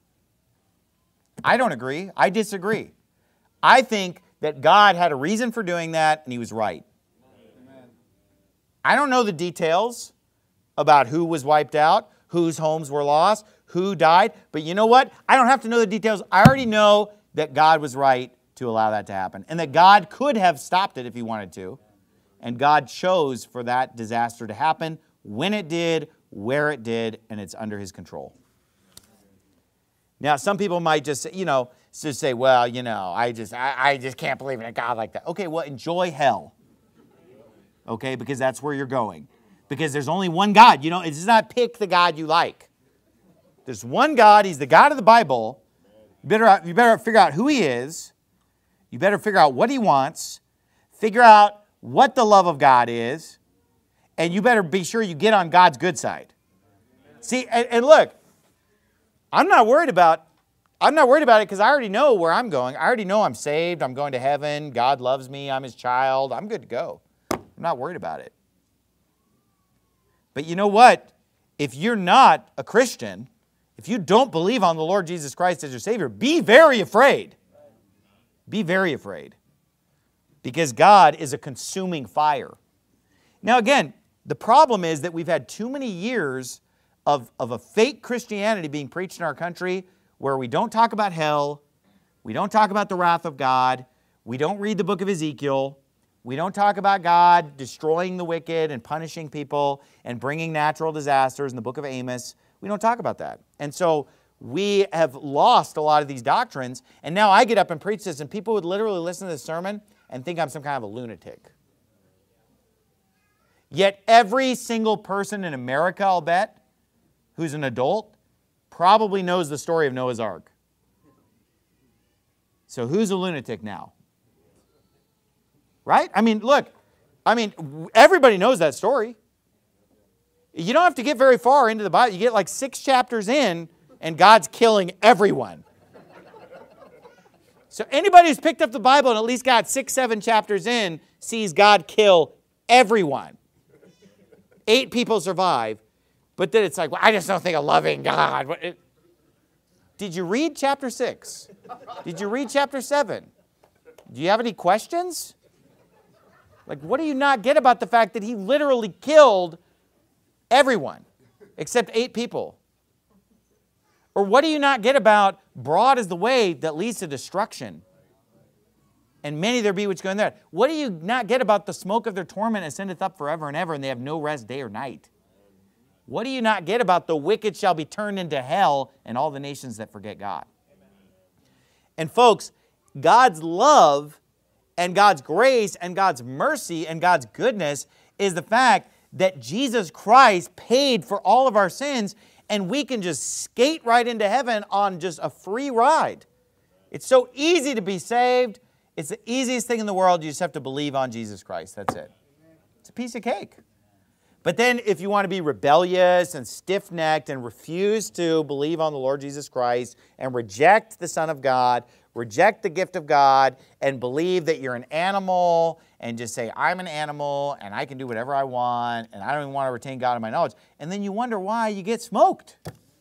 S3: I don't agree. I disagree. I think that God had a reason for doing that, and he was right. Amen. I don't know the details about who was wiped out, whose homes were lost, who died, but you know what? I don't have to know the details. I already know that God was right to allow that to happen, and that God could have stopped it if he wanted to, and God chose for that disaster to happen when it did, where it did, and it's under his control. Now, some people might just, you know, just say, well, you know, I just, I, I just can't believe in a God like that. Okay, well, enjoy hell. Okay, because that's where you're going. Because there's only one God. You know, it's not pick the God you like. There's one God. He's the God of the Bible. You better, you better figure out who he is. You better figure out what he wants. Figure out what the love of God is. And you better be sure you get on God's good side. See, and, and look, I'm not worried about, I'm not worried about it because I already know where I'm going. I already know I'm saved. I'm going to heaven. God loves me. I'm his child. I'm good to go. I'm not worried about it. But you know what? If you're not a Christian, if you don't believe on the Lord Jesus Christ as your Savior, be very afraid. Be very afraid. Because God is a consuming fire. Now again, the problem is that we've had too many years of, of a fake Christianity being preached in our country where we don't talk about hell, we don't talk about the wrath of God, we don't read the book of Ezekiel, we don't talk about God destroying the wicked and punishing people and bringing natural disasters in the book of Amos. We don't talk about that. And so we have lost a lot of these doctrines, and now I get up and preach this, and people would literally listen to this sermon and think I'm some kind of a lunatic. Yet every single person in America, I'll bet, who's an adult, probably knows the story of Noah's Ark. So who's a lunatic now? Right? I mean, look, I mean, everybody knows that story. You don't have to get very far into the Bible. You get like six chapters in, and God's killing everyone. So anybody who's picked up the Bible and at least got six, seven chapters in sees God kill everyone. Eight people survive. But then it's like, well, I just don't think a loving God. It, did you read chapter six? Did you read chapter seven? Do you have any questions? Like, what do you not get about the fact that he literally killed everyone except eight people? Or what do you not get about broad is the way that leads to destruction, and many there be which go in there? What do you not get about the smoke of their torment ascendeth up forever and ever, and they have no rest day or night? What do you not get about the wicked shall be turned into hell and all the nations that forget God? And folks, God's love and God's grace and God's mercy and God's goodness is the fact that Jesus Christ paid for all of our sins, and we can just skate right into heaven on just a free ride. It's so easy to be saved. It's the easiest thing in the world. You just have to believe on Jesus Christ. That's it. It's a piece of cake. But then if you want to be rebellious and stiff-necked and refuse to believe on the Lord Jesus Christ and reject the Son of God, reject the gift of God, and believe that you're an animal and just say, I'm an animal and I can do whatever I want and I don't even want to retain God in my knowledge, and then you wonder why you get smoked.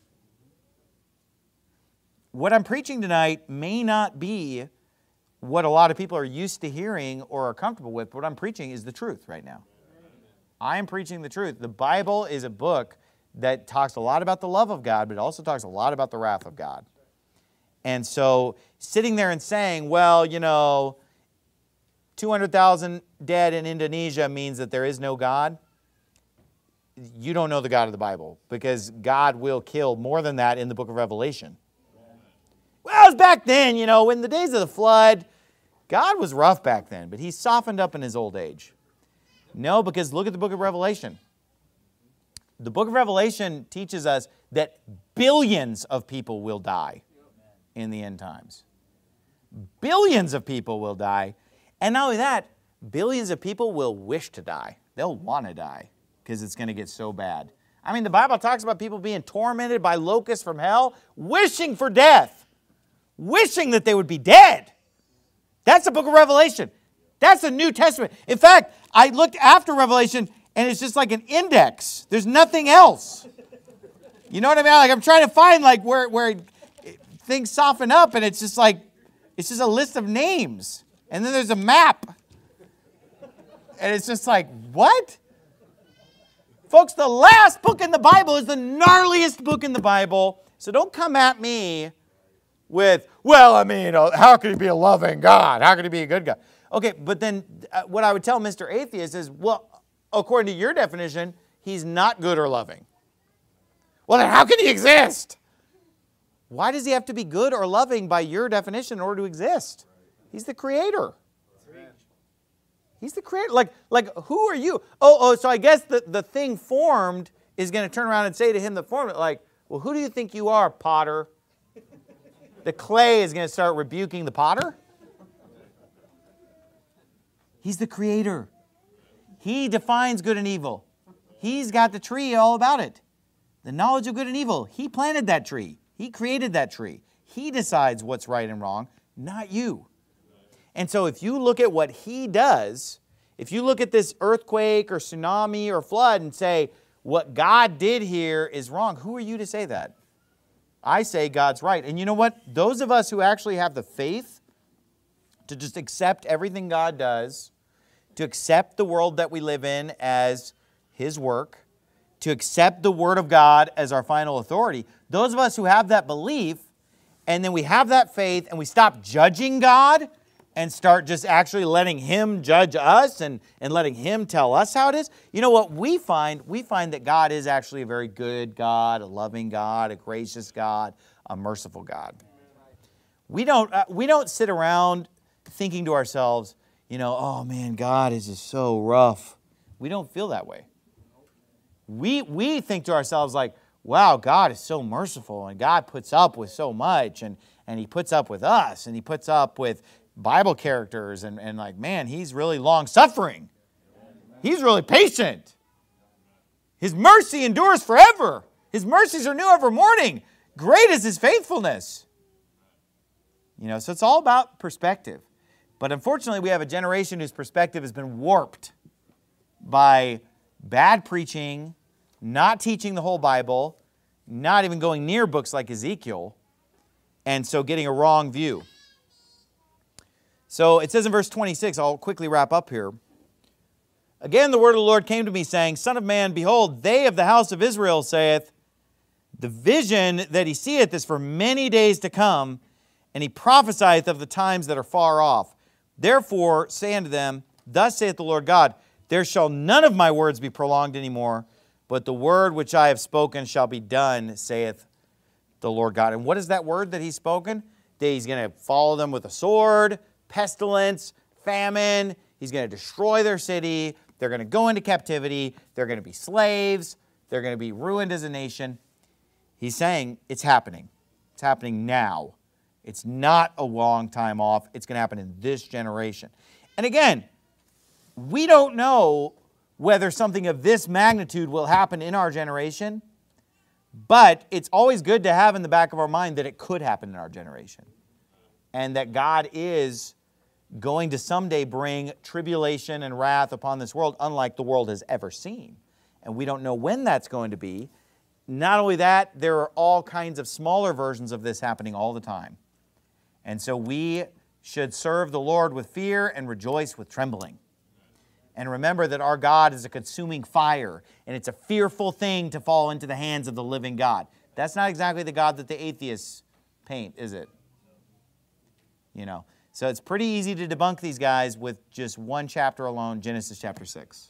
S3: What I'm preaching tonight may not be what a lot of people are used to hearing or are comfortable with, but what I'm preaching is the truth right now. I am preaching the truth. The Bible is a book that talks a lot about the love of God, but it also talks a lot about the wrath of God. And so sitting there and saying, well, you know, two hundred thousand dead in Indonesia means that there is no God, you don't know the God of the Bible, because God will kill more than that in the book of Revelation. Well, it was back then, you know, in the days of the flood, God was rough back then, but he softened up in his old age. No, because look at the book of Revelation. The book of Revelation teaches us that billions of people will die in the end times. Billions of people will die. And not only that, billions of people will wish to die. They'll want to die because it's going to get so bad. I mean, the Bible talks about people being tormented by locusts from hell, wishing for death, wishing that they would be dead. That's the book of Revelation. That's the New Testament. In fact, I looked after Revelation, and it's just like an index. There's nothing else. You know what I mean? Like I'm trying to find like where, where things soften up, and it's just like, it's just a list of names. And then there's a map. And it's just like, what? Folks, the last book in the Bible is the gnarliest book in the Bible. So don't come at me with, well, I mean, uh, how could he be a loving God? How could he be a good God? Okay, but then uh, what I would tell Mister Atheist is, well, according to your definition, he's not good or loving. Well, then how can he exist? Why does he have to be good or loving by your definition in order to exist? He's the creator. He's the creator. Like, like who are you? Oh, oh, so I guess the, the thing formed is going to turn around and say to him that formed it, like, well, who do you think you are, potter? The clay is going to start rebuking the potter? He's the creator. He defines good and evil. He's got the tree all about it. The knowledge of good and evil. He planted that tree. He created that tree. He decides what's right and wrong, not you. And so if you look at what he does, if you look at this earthquake or tsunami or flood and say, what God did here is wrong, who are you to say that? I say God's right. And you know what? Those of us who actually have the faith to just accept everything God does, to accept the world that we live in as His work, to accept the Word of God as our final authority, those of us who have that belief, and then we have that faith, and we stop judging God, and start just actually letting Him judge us and, and letting Him tell us how it is, you know what we find? We find that God is actually a very good God, a loving God, a gracious God, a merciful God. We don't, uh, we don't sit around thinking to ourselves, you know, oh man, God is just so rough. We don't feel that way. We, we think to ourselves like, wow, God is so merciful, and God puts up with so much, and, and He puts up with us, and He puts up with Bible characters, and, and like, man, He's really long-suffering. He's really patient. His mercy endures forever. His mercies are new every morning. Great is His faithfulness. You know, so it's all about perspective. But unfortunately, we have a generation whose perspective has been warped by bad preaching, not teaching the whole Bible, not even going near books like Ezekiel, and so getting a wrong view. So it says in verse twenty-six, I'll quickly wrap up here. Again, the word of the Lord came to me, saying, Son of man, behold, they of the house of Israel saith, the vision that he seeth is for many days to come, and he prophesieth of the times that are far off. Therefore say unto them, Thus saith the Lord God, there shall none of my words be prolonged any more, but the word which I have spoken shall be done, saith the Lord God. And what is that word that He's spoken? That He's going to follow them with a sword, pestilence, famine. He's going to destroy their city. They're going to go into captivity. They're going to be slaves. They're going to be ruined as a nation. He's saying it's happening. It's happening now. It's not a long time off. It's going to happen in this generation. And again, we don't know whether something of this magnitude will happen in our generation, but it's always good to have in the back of our mind that it could happen in our generation, and that God is going to someday bring tribulation and wrath upon this world unlike the world has ever seen. And we don't know when that's going to be. Not only that, there are all kinds of smaller versions of this happening all the time. And so we should serve the Lord with fear and rejoice with trembling. And remember that our God is a consuming fire, and it's a fearful thing to fall into the hands of the living God. That's not exactly the God that the atheists paint, is it? You know, so it's pretty easy to debunk these guys with just one chapter alone, Genesis chapter six.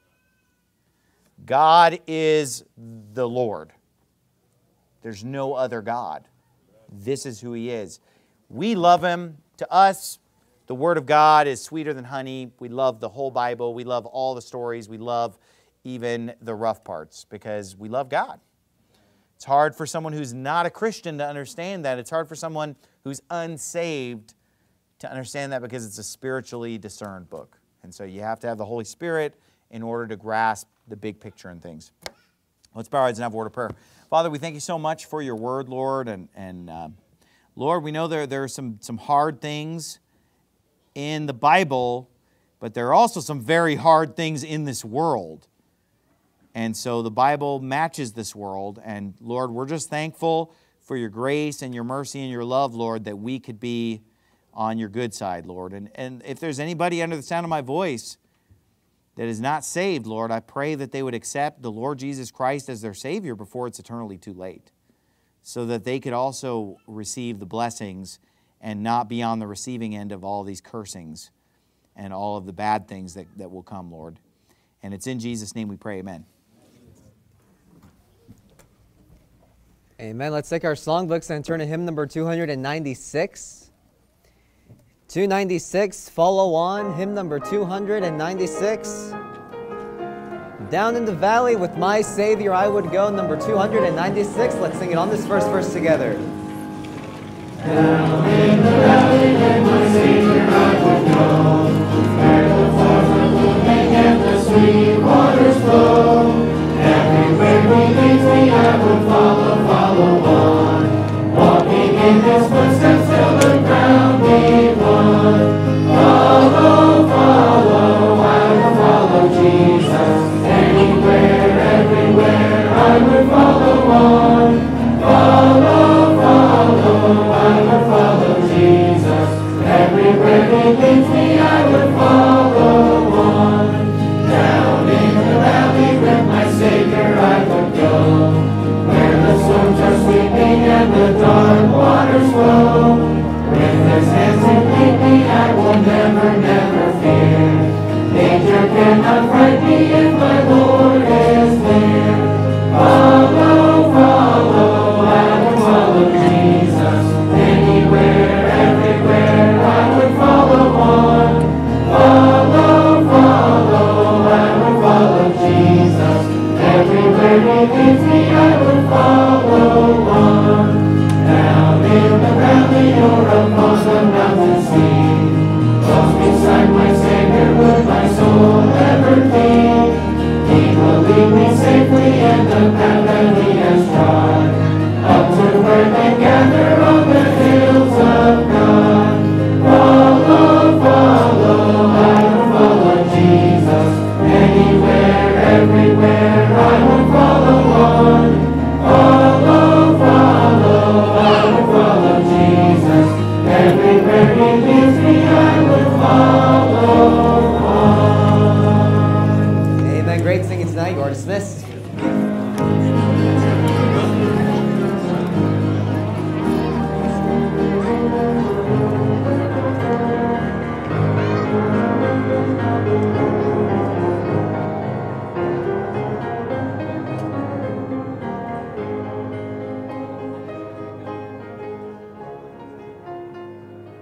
S3: God is the Lord. There's no other God. This is who He is. We love Him. To us, the Word of God is sweeter than honey. We love the whole Bible. We love all the stories. We love even the rough parts because we love God. It's hard for someone who's not a Christian to understand that. It's hard for someone who's unsaved to understand that because it's a spiritually discerned book. And so you have to have the Holy Spirit in order to grasp the big picture and things. Let's bow our heads and have a word of prayer. Father, we thank You so much for Your word, Lord. And, and uh, Lord, we know there, there are some, some hard things in the Bible, but there are also some very hard things in this world. And so the Bible matches this world. And Lord, we're just thankful for Your grace and Your mercy and Your love, Lord, that we could be on Your good side, Lord. And, and if there's anybody under the sound of my voice that is not saved, Lord, I pray that they would accept the Lord Jesus Christ as their Savior before it's eternally too late. so that they could also receive the blessings and not be on the receiving end of all these cursings and all of the bad things that, that will come, Lord. And it's in Jesus' name we pray, amen.
S1: Amen. Let's take our songbooks and turn to hymn number two ninety-six. two ninety-six, Follow On, hymn number two ninety-six. Down in the valley with my Savior I would go, number two ninety-six. Let's sing it on this first verse together.
S2: Down in the valley with my Savior I would go, where the flowers are blooming and the sweet waters flow. Everywhere He leads me I would follow, follow on, walking in His footsteps till the ground be won. Follow, follow, I will follow Jesus. Anywhere, everywhere, I would follow on. Follow, follow, I would follow Jesus. Everywhere He leads me, I would follow on. Down in the valley with my Savior I would go, where the storms are sweeping and the dark waters flow. With His hands to lead me, I will never, never fear. Danger cannot frighten me if my Lord is near. Follow, follow, I will follow Jesus. Anywhere, everywhere, I would follow on. Follow, follow, I would follow Jesus. Everywhere He leads me, I would follow on. Down in the valley or upon the mountain sea, close beside my Savior would my soul ever be. He will lead me safely in the path